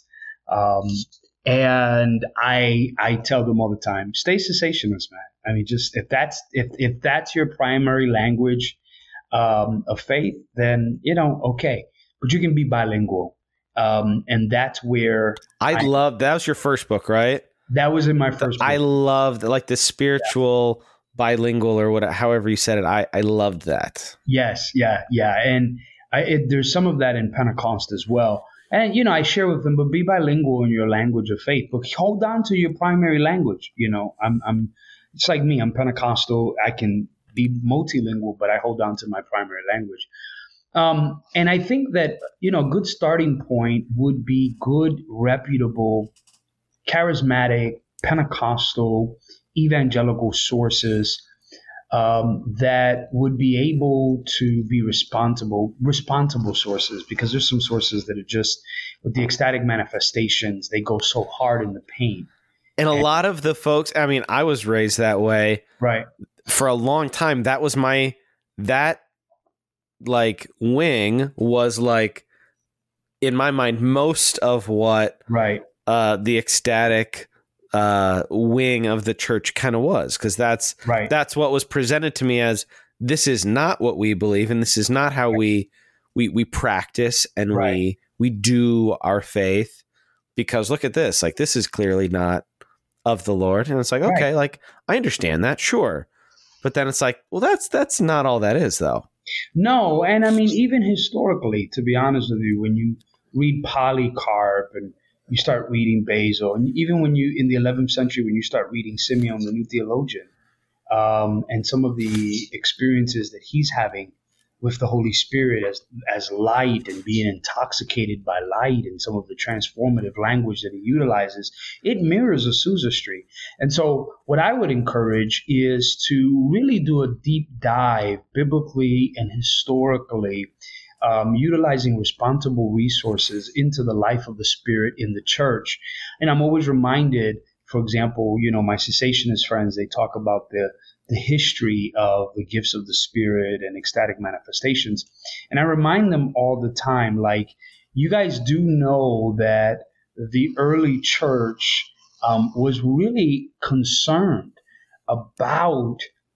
B: And I tell them all the time, stay cessationist, man. I mean, just if that's your primary language of faith, then, okay. But you can be bilingual. And that's where
C: that was your first book, right?
B: That was in my first book.
C: I loved the spiritual bilingual or whatever, however you said it. I loved that.
B: Yes. Yeah. And there's some of that in Pentecost as well. And, I share with them, but be bilingual in your language of faith, but hold on to your primary language. It's like me, I'm Pentecostal. I can be multilingual, but I hold on to my primary language. And I think that, a good starting point would be good, reputable, charismatic, Pentecostal, evangelical sources that would be able to be responsible sources, because there's some sources that are just, with the ecstatic manifestations, they go so hard in the pain.
C: And a lot of the folks, I mean, I was raised that way.
B: Right.
C: For a long time, that was wing was in my mind, most of what the ecstatic wing of the church kind of was, because that's what was presented to me as, this is not what we believe, and this is not how we practice and we do our faith, because look at this, this is clearly not of the Lord. And it's like, okay, I understand that, sure, but then it's like, well, that's not all that is, though.
B: No, and I mean, even historically, to be honest with you, when you read Polycarp and you start reading Basil, and even when you, in the 11th century, when you start reading Simeon, the new theologian, and some of the experiences that he's having with the Holy Spirit as light, and being intoxicated by light, and some of the transformative language that he utilizes, it mirrors a sousistry. And so what I would encourage is to really do a deep dive biblically and historically, utilizing responsible resources into the life of the Spirit in the church. And I'm always reminded, for example, my cessationist friends, they talk about the history of the gifts of the Spirit and ecstatic manifestations. And I remind them all the time, you guys do know that the early church was really concerned about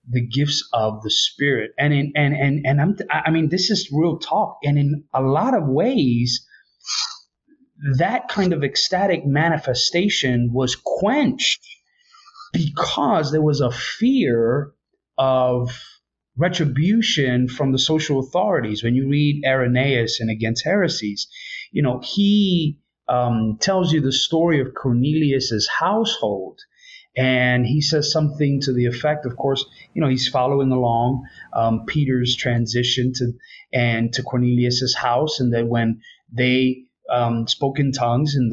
B: the gifts of the Spirit. And this is real talk. And in a lot of ways, that kind of ecstatic manifestation was quenched because there was a fear of retribution from the social authorities. When you read Irenaeus in Against Heresies, he tells you the story of Cornelius's household. And he says something to the effect, of course, he's following along Peter's transition to Cornelius's house, and that when they spoke in tongues in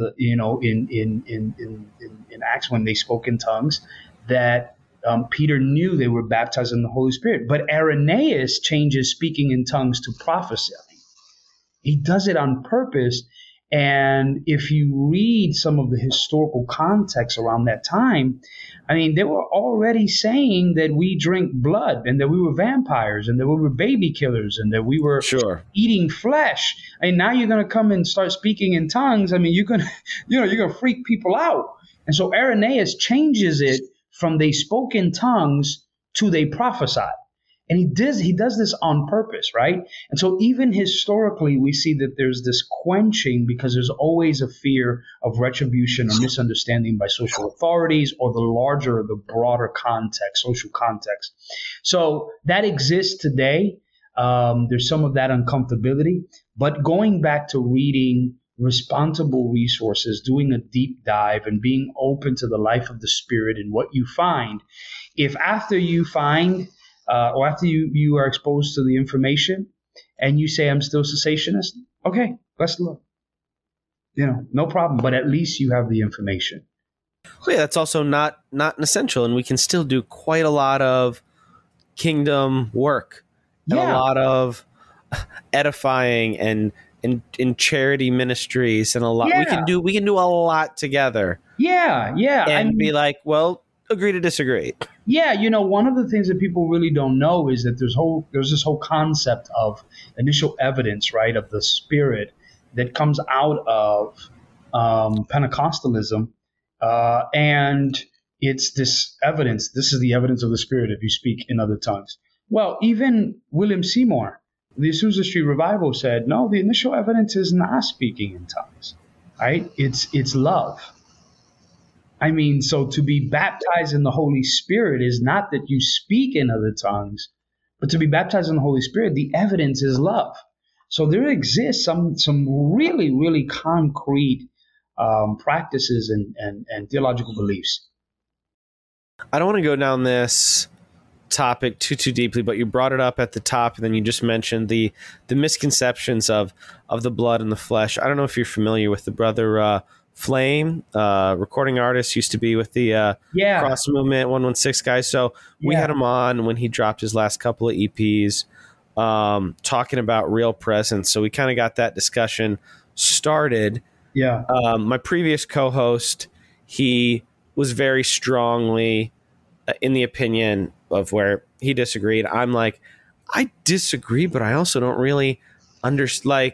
B: Acts, when they spoke in tongues, that Peter knew they were baptized in the Holy Spirit. But Irenaeus changes speaking in tongues to prophecy. He does it on purpose. And if you read some of the historical context around that time, they were already saying that we drink blood and that we were vampires and that we were baby killers and that we were eating flesh. And now you're going to come and start speaking in tongues. You're going to freak people out. And so Irenaeus changes it from they spoke in tongues to they prophesied. And he does this on purpose, right? And so even historically, we see that there's this quenching because there's always a fear of retribution or misunderstanding by social authorities or the broader context, social context. So that exists today. There's some of that uncomfortability. But going back to reading responsible resources, doing a deep dive and being open to the life of the Spirit and what you find, if after you find or after you are exposed to the information and you say, I'm still cessationist, okay, let's look. No problem. But at least you have the information.
C: Well, yeah, that's also not an essential. And we can still do quite a lot of kingdom work and a lot of edifying and in charity ministries and a lot. We can do a lot together.
B: Yeah.
C: And be like, well, agree to disagree.
B: Yeah, one of the things that people really don't know is that there's this whole concept of initial evidence, right, of the Spirit that comes out of Pentecostalism, and it's this evidence. This is the evidence of the Spirit if you speak in other tongues. Well, even William Seymour, the Azusa Street Revival, said, no, the initial evidence is not speaking in tongues, right? It's love. So to be baptized in the Holy Spirit is not that you speak in other tongues, but to be baptized in the Holy Spirit, the evidence is love. So there exists some really, really concrete practices and theological beliefs.
C: I don't want to go down this topic too deeply, but you brought it up at the top, and then you just mentioned the misconceptions of the blood and the flesh. I don't know if you're familiar with the brother Flame, recording artist, used to be with the Cross Movement 116 guys. So we had him on when he dropped his last couple of EPs, talking about real presence. So we kind of got that discussion started.
B: Yeah.
C: My previous co-host, he was very strongly in the opinion of where he disagreed. I'm like, I disagree, but I also don't really understand.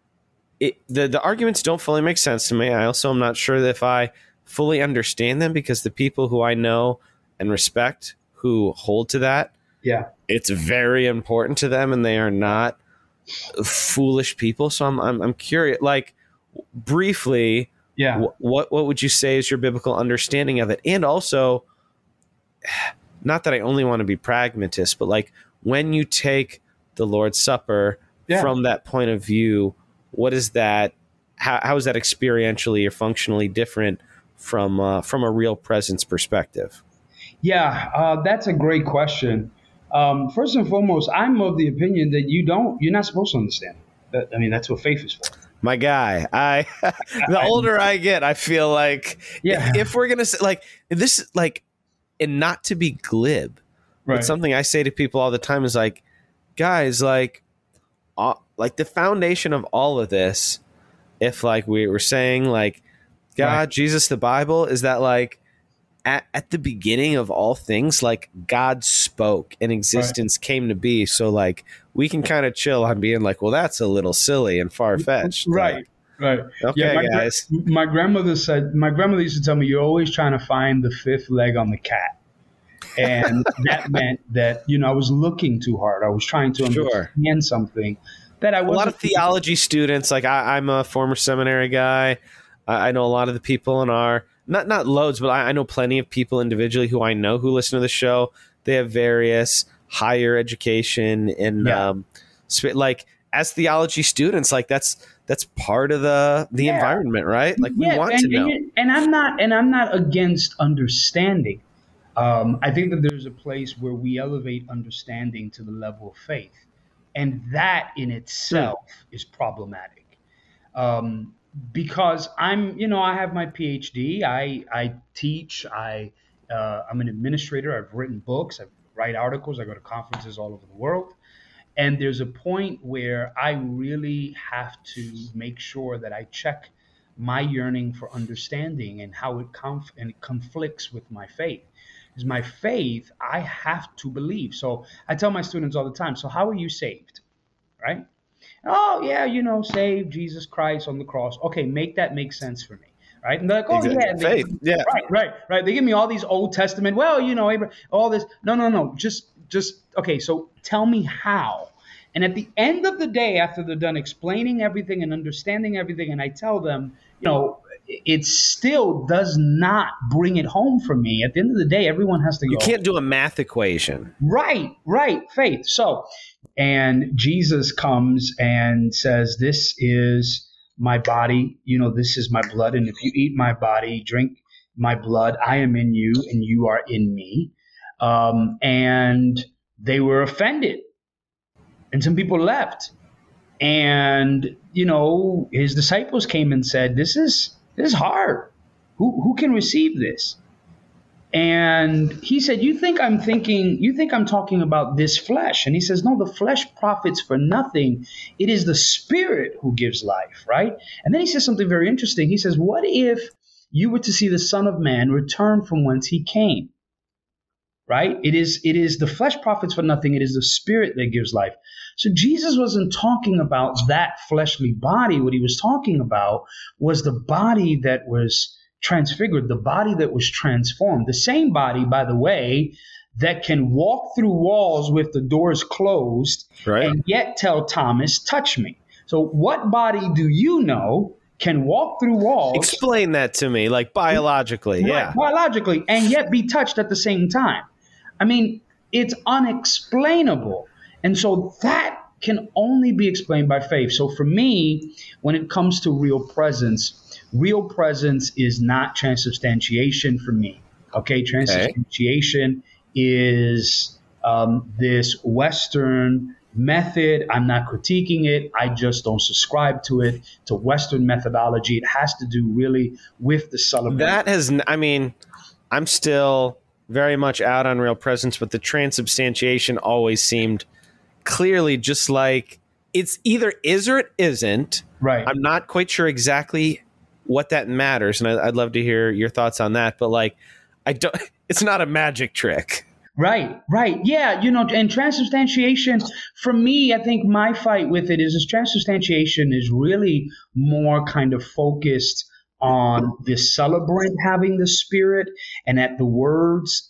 C: The arguments don't fully make sense to me. I also am not sure that if I fully understand them, because the people who I know and respect who hold to that, it's very important to them, and they are not foolish people. So I'm curious, briefly, what would you say is your biblical understanding of it? And also, not that I only want to be pragmatist, but when you take the Lord's Supper from that point of view, what is that? How is that experientially or functionally different from a real presence perspective?
B: Yeah, that's a great question. First and foremost, I'm of the opinion that you're not supposed to understand it. That's what faith is for.
C: My guy, the older I get, I feel like if we're gonna say this, and not to be glib, right. But something I say to people all the time is guys, the foundation of all of this, if we were saying God, right. Jesus, the Bible, is that at the beginning of all things, God spoke and existence came to be. So we can kind of chill on being well, that's a little silly and far-fetched.
B: Right.
C: Okay, guys.
B: My grandmother used to tell me, you're always trying to find the fifth leg on the cat. And that meant that, I was looking too hard. I was trying to understand something that I wasn't.
C: A lot of theology students, like I'm a former seminary guy. I know a lot of the people in our, not loads, but I know plenty of people individually who I know who listen to the show. They have various higher education and like as theology students, like that's part of the environment, right? Like we want to know.
B: And I'm not against understanding. I think that there's a place where we elevate understanding to the level of faith, and that in itself is problematic. Because I have my PhD. I teach. I'm an administrator. I've written books. I write articles. I go to conferences all over the world. And there's a point where I really have to make sure that I check my yearning for understanding and how it conflicts with my faith. Because my faith, I have to believe. So I tell my students all the time, so how are you saved? Right? Oh, yeah, saved, Jesus Christ on the cross. Okay, make that make sense for me. Right? And they're like, oh, yeah.
C: Faith. Yeah.
B: Right. They give me all these Old Testament, Abraham, all this. No. Just, okay, so tell me how. And at the end of the day, after they're done explaining everything and understanding everything, and I tell them, it still does not bring it home for me. At the end of the day, everyone has to go.
C: You can't do a math equation.
B: Right. Faith. So, and Jesus comes and says, this is my body, this is my blood. And if you eat my body, drink my blood, I am in you and you are in me. And they were offended. And some people left. And, his disciples came and said, this is hard. Who can receive this? And he said, you think I'm talking about this flesh? And he says, no, the flesh profits for nothing. It is the spirit who gives life, right? And then he says something very interesting. He says, what if you were to see the Son of Man return from whence he came? Right? It is the flesh profits for nothing. It is the spirit that gives life. So Jesus wasn't talking about that fleshly body. What he was talking about was the body that was transfigured, the body that was transformed. The same body, by the way, that can walk through walls with the doors closed and yet tell Thomas, touch me. So what body do you know can walk through walls?
C: Explain that to me, like biologically. Yeah.
B: Biologically, and yet be touched at the same time. I mean, it's unexplainable. And so that can only be explained by faith. So for me, when it comes to real presence is not transubstantiation for me. Okay, transubstantiation is this Western method. I'm not critiquing it. I just don't subscribe to it. It's a Western methodology. It has to do really with the celebration.
C: I'm still very much out on real presence, but the transubstantiation always seemed clearly just like it's either is or it isn't.
B: Right.
C: I'm not quite sure exactly what that matters, and I'd love to hear your thoughts on that. But like, it's not a magic trick.
B: Right. Yeah, and transubstantiation, for me, I think my fight with it is transubstantiation is really more kind of focused on the celebrant having the spirit, and at the words,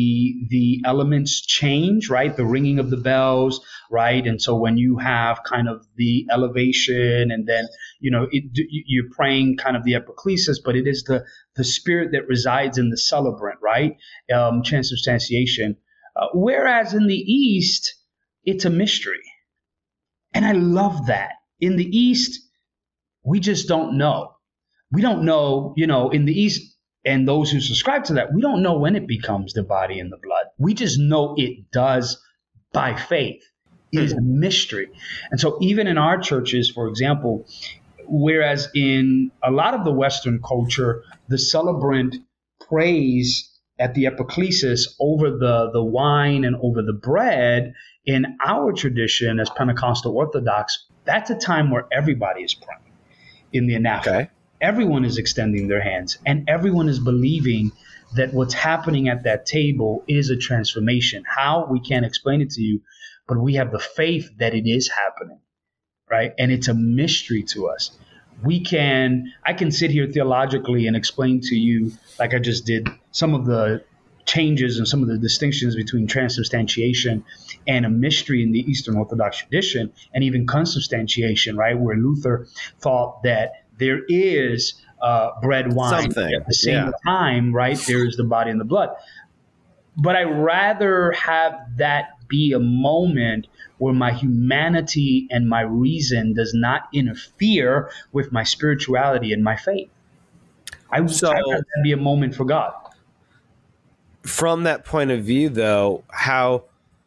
B: the elements change, right? The ringing of the bells, right? And so when you have kind of the elevation, and then you're praying kind of the epiclesis, but it is the spirit that resides in the celebrant, right? Transubstantiation. Whereas in the East, it's a mystery, and I love that. In the East, we just don't know. We don't know, in the East, and those who subscribe to that, we don't know when it becomes the body and the blood. We just know it does by faith. It is a mystery. And so even in our churches, for example, whereas in a lot of the Western culture, the celebrant prays at the epiclesis over the wine and over the bread, in our tradition as Pentecostal Orthodox, that's a time where everybody is praying in the anaphora. Okay. Everyone is extending their hands, and everyone is believing that what's happening at that table is a transformation. How? We can't explain it to you, but we have the faith that it is happening, right? And it's a mystery to us. I can sit here theologically and explain to you, like I just did, some of the changes and some of the distinctions between transubstantiation and a mystery in the Eastern Orthodox tradition, and even consubstantiation, right, where Luther thought that there is bread, wine at the same time, right? There is the body and the blood. But I rather have that be a moment where my humanity and my reason does not interfere with my spirituality and my faith. I would rather that be a moment for God.
C: From that point of view, though, how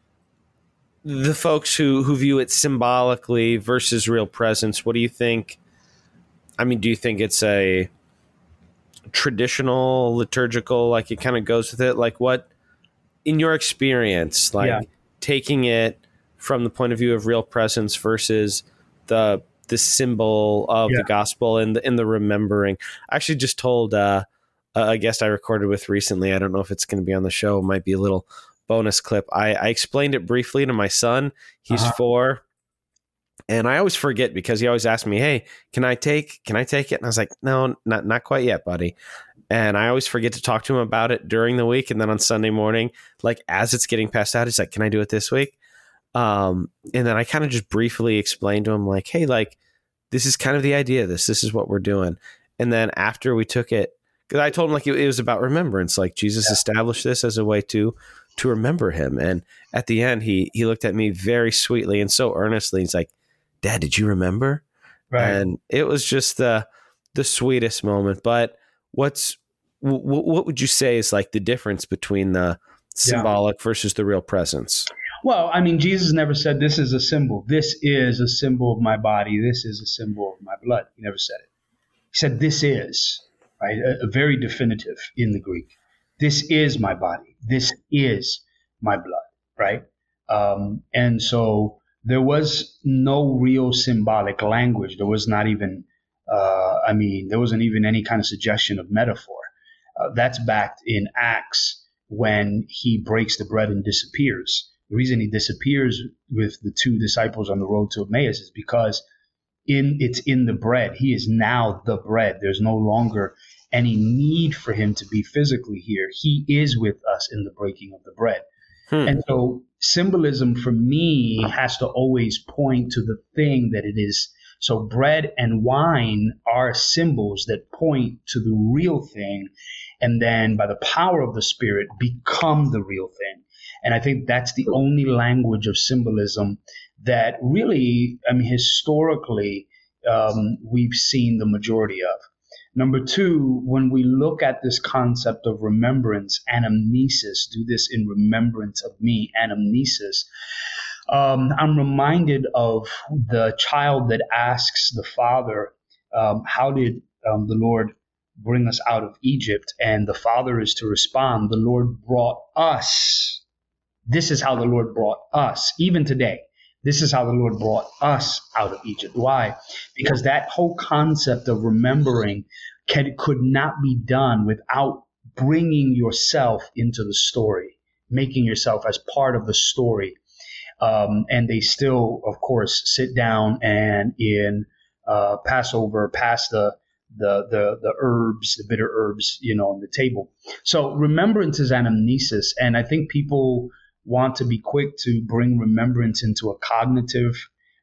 C: the folks who view it symbolically versus real presence, what do you think? I mean, do you think it's a traditional, liturgical, like it kind of goes with it? Like what, in your experience, like taking it from the point of view of real presence versus the symbol of the gospel and the remembering? I actually just told a guest I recorded with recently, I don't know if it's going to be on the show, it might be a little bonus clip. I explained it briefly to my son. He's 4. And I always forget because he always asks me, hey, can I take it? And I was like, no, not quite yet, buddy. And I always forget to talk to him about it during the week. And then on Sunday morning, like as it's getting passed out, he's like, can I do it this week? And then I kind of just briefly explained to him like, hey, like this is kind of the idea of this. This is what we're doing. And then after we took it, because I told him like it was about remembrance, like Jesus established this as a way to remember him. And at the end, he looked at me very sweetly and so earnestly. He's like, Dad, did you remember? Right. And it was just the sweetest moment. But what would you say is like the difference between the symbolic versus the real presence?
B: Well, I mean, Jesus never said this is a symbol. This is a symbol of my body. This is a symbol of my blood. He never said it. He said this is, right? A very definitive in the Greek. This is my body. This is my blood, right? And so there was no real symbolic language. There was not even, there wasn't even any kind of suggestion of metaphor. That's backed in Acts when he breaks the bread and disappears. The reason he disappears with the 2 disciples on the road to Emmaus is because it's in the bread. He is now the bread. There's no longer any need for him to be physically here. He is with us in the breaking of the bread. And so symbolism for me has to always point to the thing that it is. So bread and wine are symbols that point to the real thing, and then by the power of the Spirit become the real thing. And I think that's the only language of symbolism that really, historically, we've seen the majority of. Number 2, when we look at this concept of remembrance, anamnesis, do this in remembrance of me, anamnesis, I'm reminded of the child that asks the father, how did the Lord bring us out of Egypt? And the father is to respond, the Lord brought us. This is how the Lord brought us, even today. This is how the Lord brought us out of Egypt. Why? Because that whole concept of remembering could not be done without bringing yourself into the story, making yourself as part of the story. And they still, of course, sit down and in Passover, pass the herbs, the bitter herbs, on the table. So remembrance is anamnesis, and I think people want to be quick to bring remembrance into a cognitive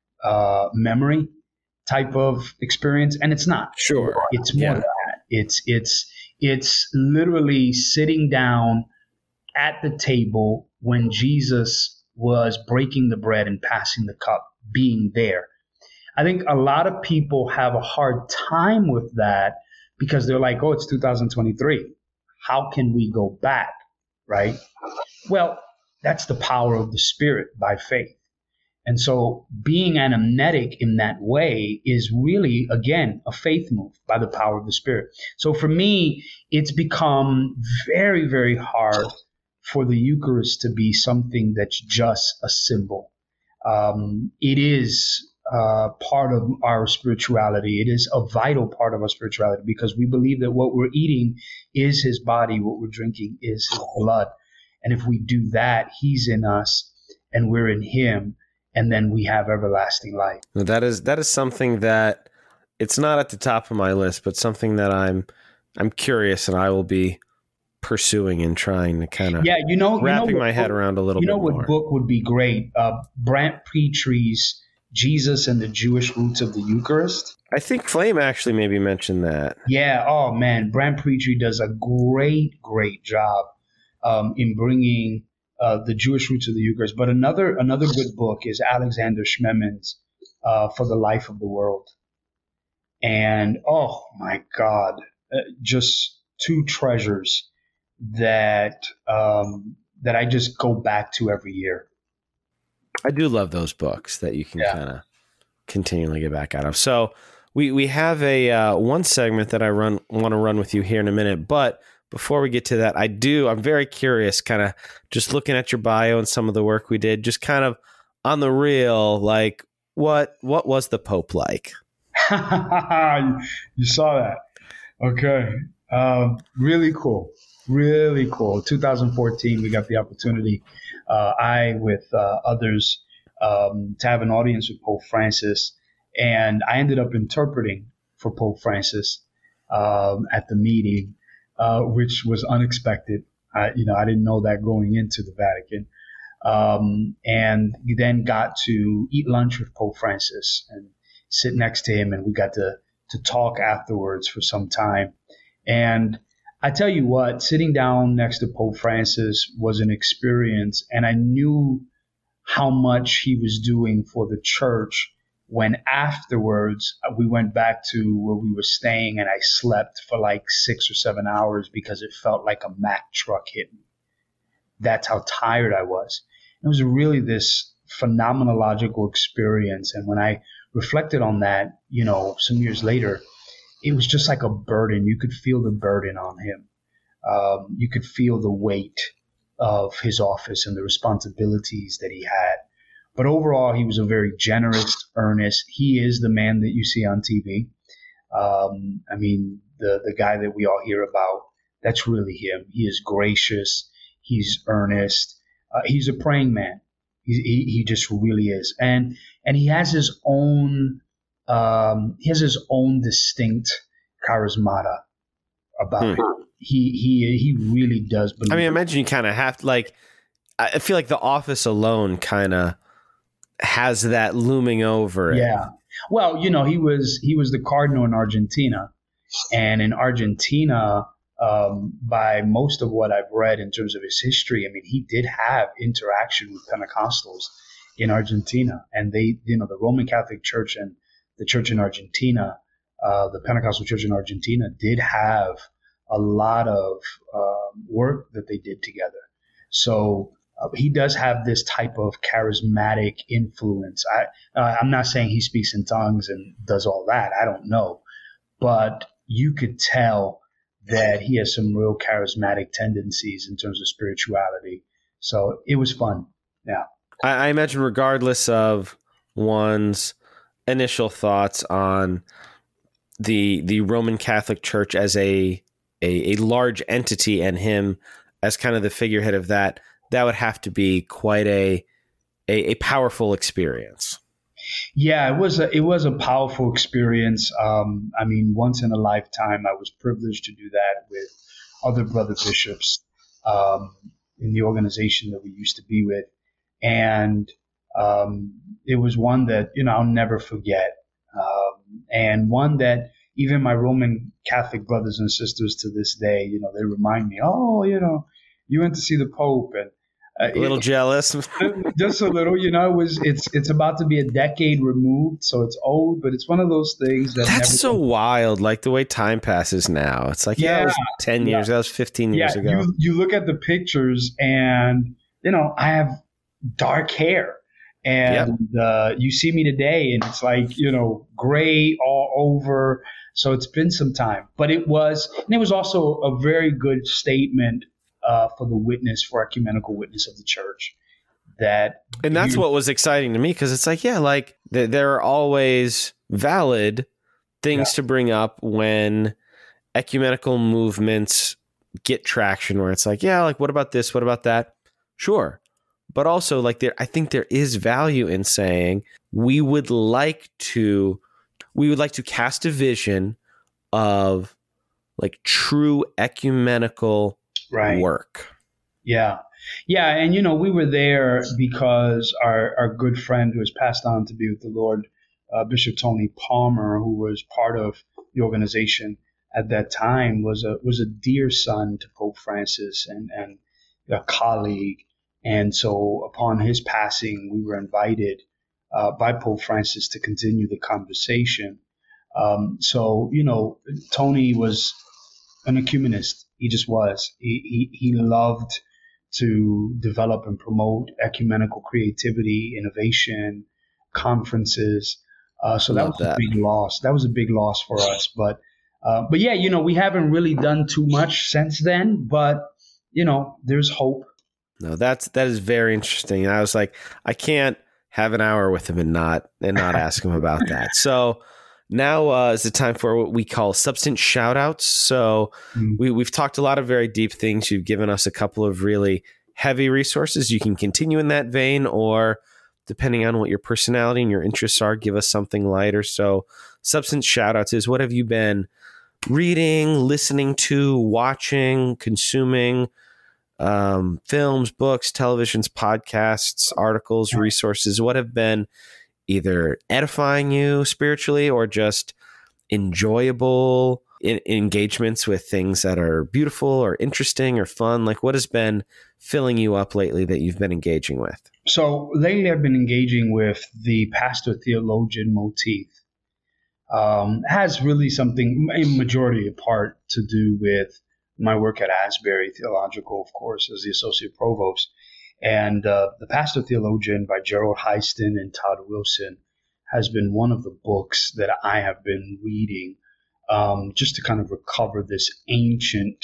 B: memory type of experience, and it's not.
C: Sure,
B: it's more than that. It's literally sitting down at the table when Jesus was breaking the bread and passing the cup, being there. I think a lot of people have a hard time with that because they're like, oh, it's 2023. How can we go back, right? Well, that's the power of the Spirit by faith. And so being anamnetic in that way is really, again, a faith move by the power of the Spirit. So for me, it's become very, very hard for the Eucharist to be something that's just a symbol. It is part of our spirituality. It is a vital part of our spirituality because we believe that what we're eating is his body, what we're drinking is his blood. And if we do that, he's in us and we're in him, and then we have everlasting life.
C: That is something that it's not at the top of my list, but something that I'm curious and I will be pursuing and trying to kind of
B: wrapping
C: my head around a little bit more.
B: You know what book would be great? Brant Petree's Jesus and the Jewish Roots of the Eucharist.
C: I think Flame actually maybe mentioned that.
B: Yeah. Oh man, Brant Petree does a great job in bringing the Jewish roots of the Eucharist. But another good book is Alexander Schmemann's For the Life of the World. And oh my God, just two treasures that I just go back to every year.
C: I do love those books that you can kind of continually get back out of. So we have a one segment that I want to run with you here in a minute, but before we get to that, I'm very curious, kind of just looking at your bio and some of the work we did, just kind of on the real, like what was the Pope like?
B: You saw that. Okay. Really cool. 2014, we got the opportunity, I with others, to have an audience with Pope Francis. And I ended up interpreting for Pope Francis at the meeting, which was unexpected. I didn't know that going into the Vatican. And we then got to eat lunch with Pope Francis and sit next to him, and we got to talk afterwards for some time. And I tell you what, sitting down next to Pope Francis was an experience, and I knew how much he was doing for the church when afterwards we went back to where we were staying, and I slept for like 6 or 7 hours because it felt like a Mack truck hit me. That's how tired I was. It was really this phenomenological experience. And when I reflected on that, some years later, it was just like a burden. You could feel the burden on him. You could feel the weight of his office and the responsibilities that he had. But overall, he was a very generous, earnest. He is the man that you see on TV. The guy that we all hear about, that's really him. He is gracious. He's earnest. He's a praying man. He just really is. And he has his own distinct charismata about him. He really does believe.
C: I imagine you kind of have to, I feel like the office alone kind of has that looming over it.
B: Yeah. Well, he was the cardinal in Argentina, and in Argentina, by most of what I've read in terms of his history, he did have interaction with Pentecostals in Argentina, and they, the Roman Catholic Church and the church in Argentina, the Pentecostal church in Argentina, did have a lot of work that they did together. So he does have this type of charismatic influence. I'm not saying he speaks in tongues and does all that. I don't know. But you could tell that he has some real charismatic tendencies in terms of spirituality. So it was fun. Yeah.
C: I imagine regardless of one's initial thoughts on the Roman Catholic Church as a large entity and him as kind of the figurehead of that would have to be quite a powerful experience.
B: Yeah, it was a powerful experience. Once in a lifetime, I was privileged to do that with other brother bishops in the organization that we used to be with. And it was one that, I'll never forget. And one that even my Roman Catholic brothers and sisters to this day, they remind me, you went to see the Pope, and
C: a little jealous.
B: Just a little, it's about to be a decade removed, so it's old, but it's one of those things
C: that's so wild. Like the way time passes now. It's like, that was 10 years, that was 15 years ago.
B: You look at the pictures and, I have dark hair, and you see me today and it's like, gray all over. So it's been some time, but it was also a very good statement for the witness, for ecumenical witness of the church. And
C: that's what was exciting to me, because it's like, there are always valid things to bring up when ecumenical movements get traction, where it's like, what about this? What about that? Sure. But also, I think there is value in saying we would like to cast a vision of true ecumenical work.
B: Yeah. Yeah. And, we were there because our good friend who has passed on to be with the Lord, Bishop Tony Palmer, who was part of the organization at that time, was a dear son to Pope Francis and a colleague. And so upon his passing, we were invited by Pope Francis to continue the conversation. So, Tony was an ecumenist. He just was. He loved to develop and promote ecumenical creativity, innovation, conferences. So that was a big loss. That was a big loss for us. But yeah, we haven't really done too much since then. But there's hope.
C: No, that is very interesting. I was like, I can't have an hour with him and not ask him about that. So now is the time for what we call substance shout outs. So we've talked a lot of very deep things. You've given us a couple of really heavy resources. You can continue in that vein, or depending on what your personality and your interests are, give us something lighter. So substance shout outs is, what have you been reading, listening to, watching, consuming? Films, books, televisions, podcasts, articles, resources, what have been either edifying you spiritually or just enjoyable engagements with things that are beautiful or interesting or fun? Like, what has been filling you up lately that you've been engaging with?
B: So lately I've been engaging with the pastor theologian motif. Has really something, a majority of part, to do with my work at Asbury Theological, of course, as the associate provost. And the pastor theologian by Gerald Heiston and Todd Wilson has been one of the books that I have been reading just to kind of recover this ancient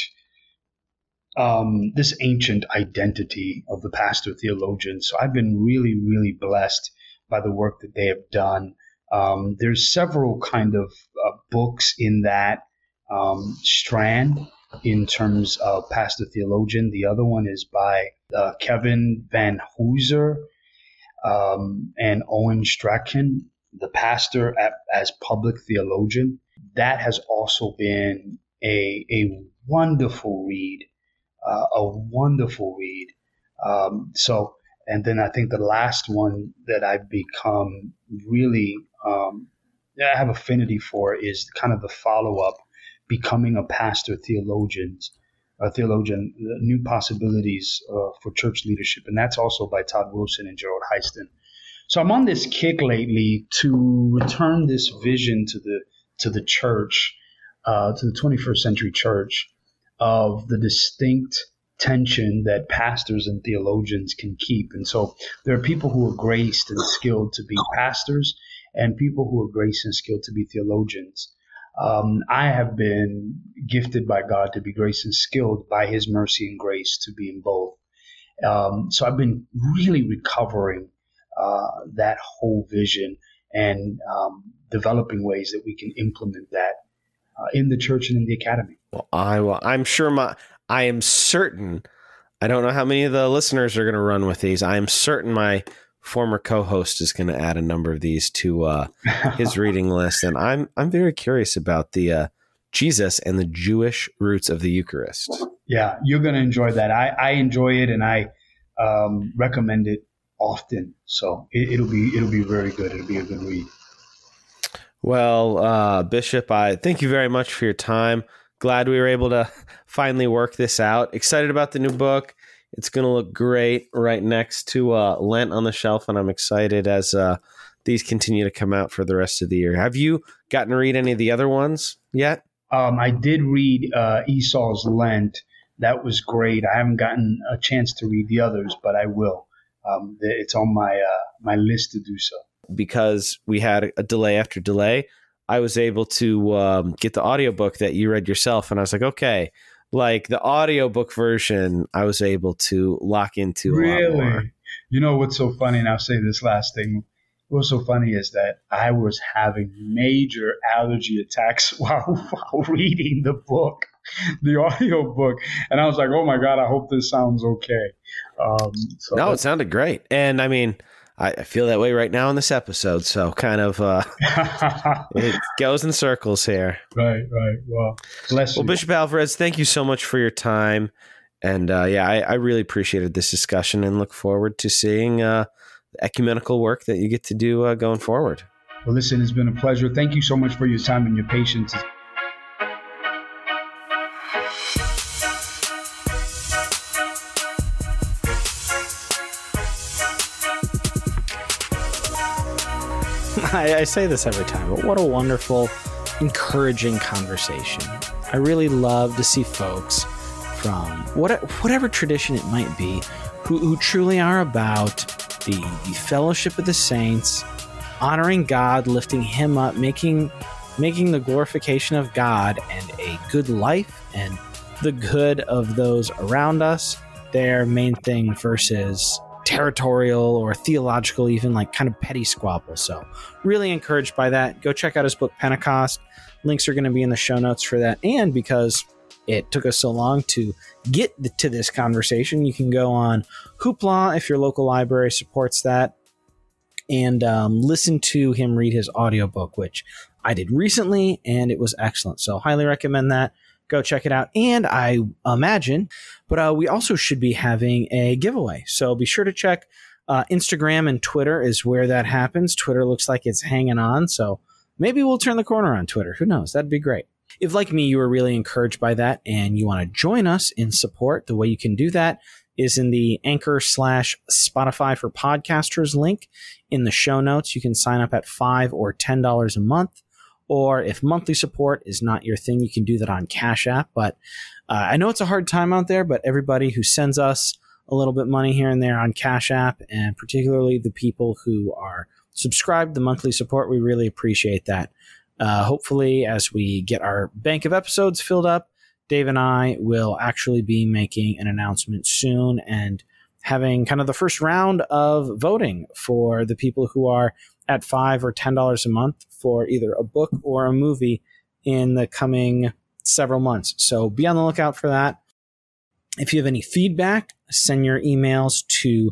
B: identity of the pastor theologian. So I've been really, really blessed by the work that they have done. There's several kind of books in that strand in terms of pastor theologian. The other one is by Kevin Van Hooser and Owen Strachan, the pastor as public theologian. That has also been a wonderful read, So, and then I think the last one that I've become really, I have affinity for is kind of the follow-up, Becoming a Pastor Theologian, New Possibilities for Church Leadership. And that's also by Todd Wilson and Gerald Heiston. So I'm on this kick lately to return this vision to the church, to the 21st century church, of the distinct tension that pastors and theologians can keep. And so there are people who are graced and skilled to be pastors and people who are graced and skilled to be theologians. I have been gifted by God to be graced and skilled by His mercy and grace to be in both. So I've been really recovering that whole vision and developing ways that we can implement that in the church and in the academy.
C: Well, I'm sure I am certain, I don't know how many of the listeners are going to run with these. I am certain my former co-host is going to add a number of these to his reading list. And I'm very curious about the Jesus and the Jewish roots of the Eucharist.
B: Yeah, you're going to enjoy that. I enjoy it, and I recommend it often. So it'll be very good. It'll be a good read.
C: Well, Bishop, I thank you very much for your time. Glad we were able to finally work this out. Excited about the new book. It's going to look great right next to Lent on the shelf, and I'm excited as these continue to come out for the rest of the year. Have you gotten to read any of the other ones yet?
B: I did read Esau's Lent. That was great. I haven't gotten a chance to read the others, but I will. It's on my list to do so.
C: Because we had a delay after delay, I was able to get the audiobook that you read yourself, and I was like, okay. Like the audiobook version, I was able to lock into a lot more.
B: You know what's so funny, and I'll say this last thing. What's so funny is that I was having major allergy attacks while reading the book, the audiobook. And I was like, oh my God, I hope this sounds okay.
C: No, it sounded great. And I mean, I feel that way right now in this episode. So kind of it goes in circles here.
B: Right. Well, bless you.
C: Well, Bishop Alvarez, thank you so much for your time. And I really appreciated this discussion and look forward to seeing the ecumenical work that you get to do going forward.
B: Well, listen, it's been a pleasure. Thank you so much for your time and your patience.
A: I say this every time, but what a wonderful, encouraging conversation. I really love to see folks from whatever tradition it might be, who truly are about the fellowship of the saints, honoring God, lifting Him up, making the glorification of God and a good life and the good of those around us their main thing versus territorial or theological, even like kind of petty squabble. So really encouraged by that. Go check out his book, Pentecost. Links are going to be in the show notes for that. And because it took us so long to get to this conversation, you can go on Hoopla if your local library supports that and listen to him read his audiobook, which I did recently, and it was excellent. So highly recommend that. Go check it out. And I imagine, but we also should be having a giveaway. So be sure to check Instagram and Twitter is where that happens. Twitter looks like it's hanging on. So maybe we'll turn the corner on Twitter. Who knows? That'd be great. If, like me, you were really encouraged by that and you want to join us in support, the way you can do that is in the Anchor/Spotify for Podcasters link in the show notes. You can sign up at $5 or $10 a month. Or if monthly support is not your thing, you can do that on Cash App. But I know it's a hard time out there, but everybody who sends us a little bit money here and there on Cash App, and particularly the people who are subscribed to monthly support, we really appreciate that. Hopefully, as we get our bank of episodes filled up, Dave and I will actually be making an announcement soon and having kind of the first round of voting for the people who are at $5 or $10 a month for either a book or a movie in the coming several months. So be on the lookout for that. If you have any feedback, send your emails to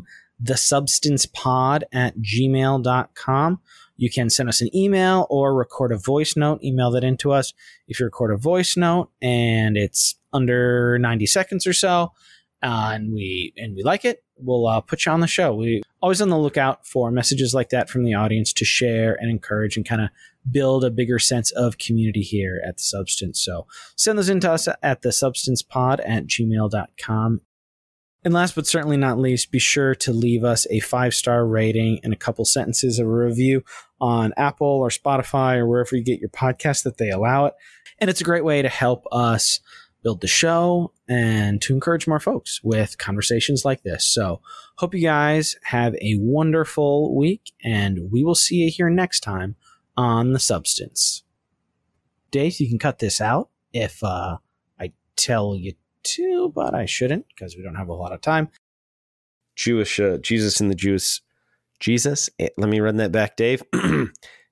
A: thesubstancepod@gmail.com. You can send us an email or record a voice note. Email that into us. If you record a voice note and it's under 90 seconds or so, and we like it, we'll put you on the show. We always on the lookout for messages like that from the audience to share and encourage and kind of build a bigger sense of community here at The Substance. So send those in to us at thesubstancepod@gmail.com. And last but certainly not least, be sure to leave us a 5-star rating and a couple sentences of a review on Apple or Spotify or wherever you get your podcast that they allow it. And it's a great way to help us build the show and to encourage more folks with conversations like this. So hope you guys have a wonderful week, and we will see you here next time on The Substance. Dave, you can cut this out if I tell you to, but I shouldn't because we don't have a lot of time.
C: Jesus and the Jews. Jesus, let me run that back, Dave.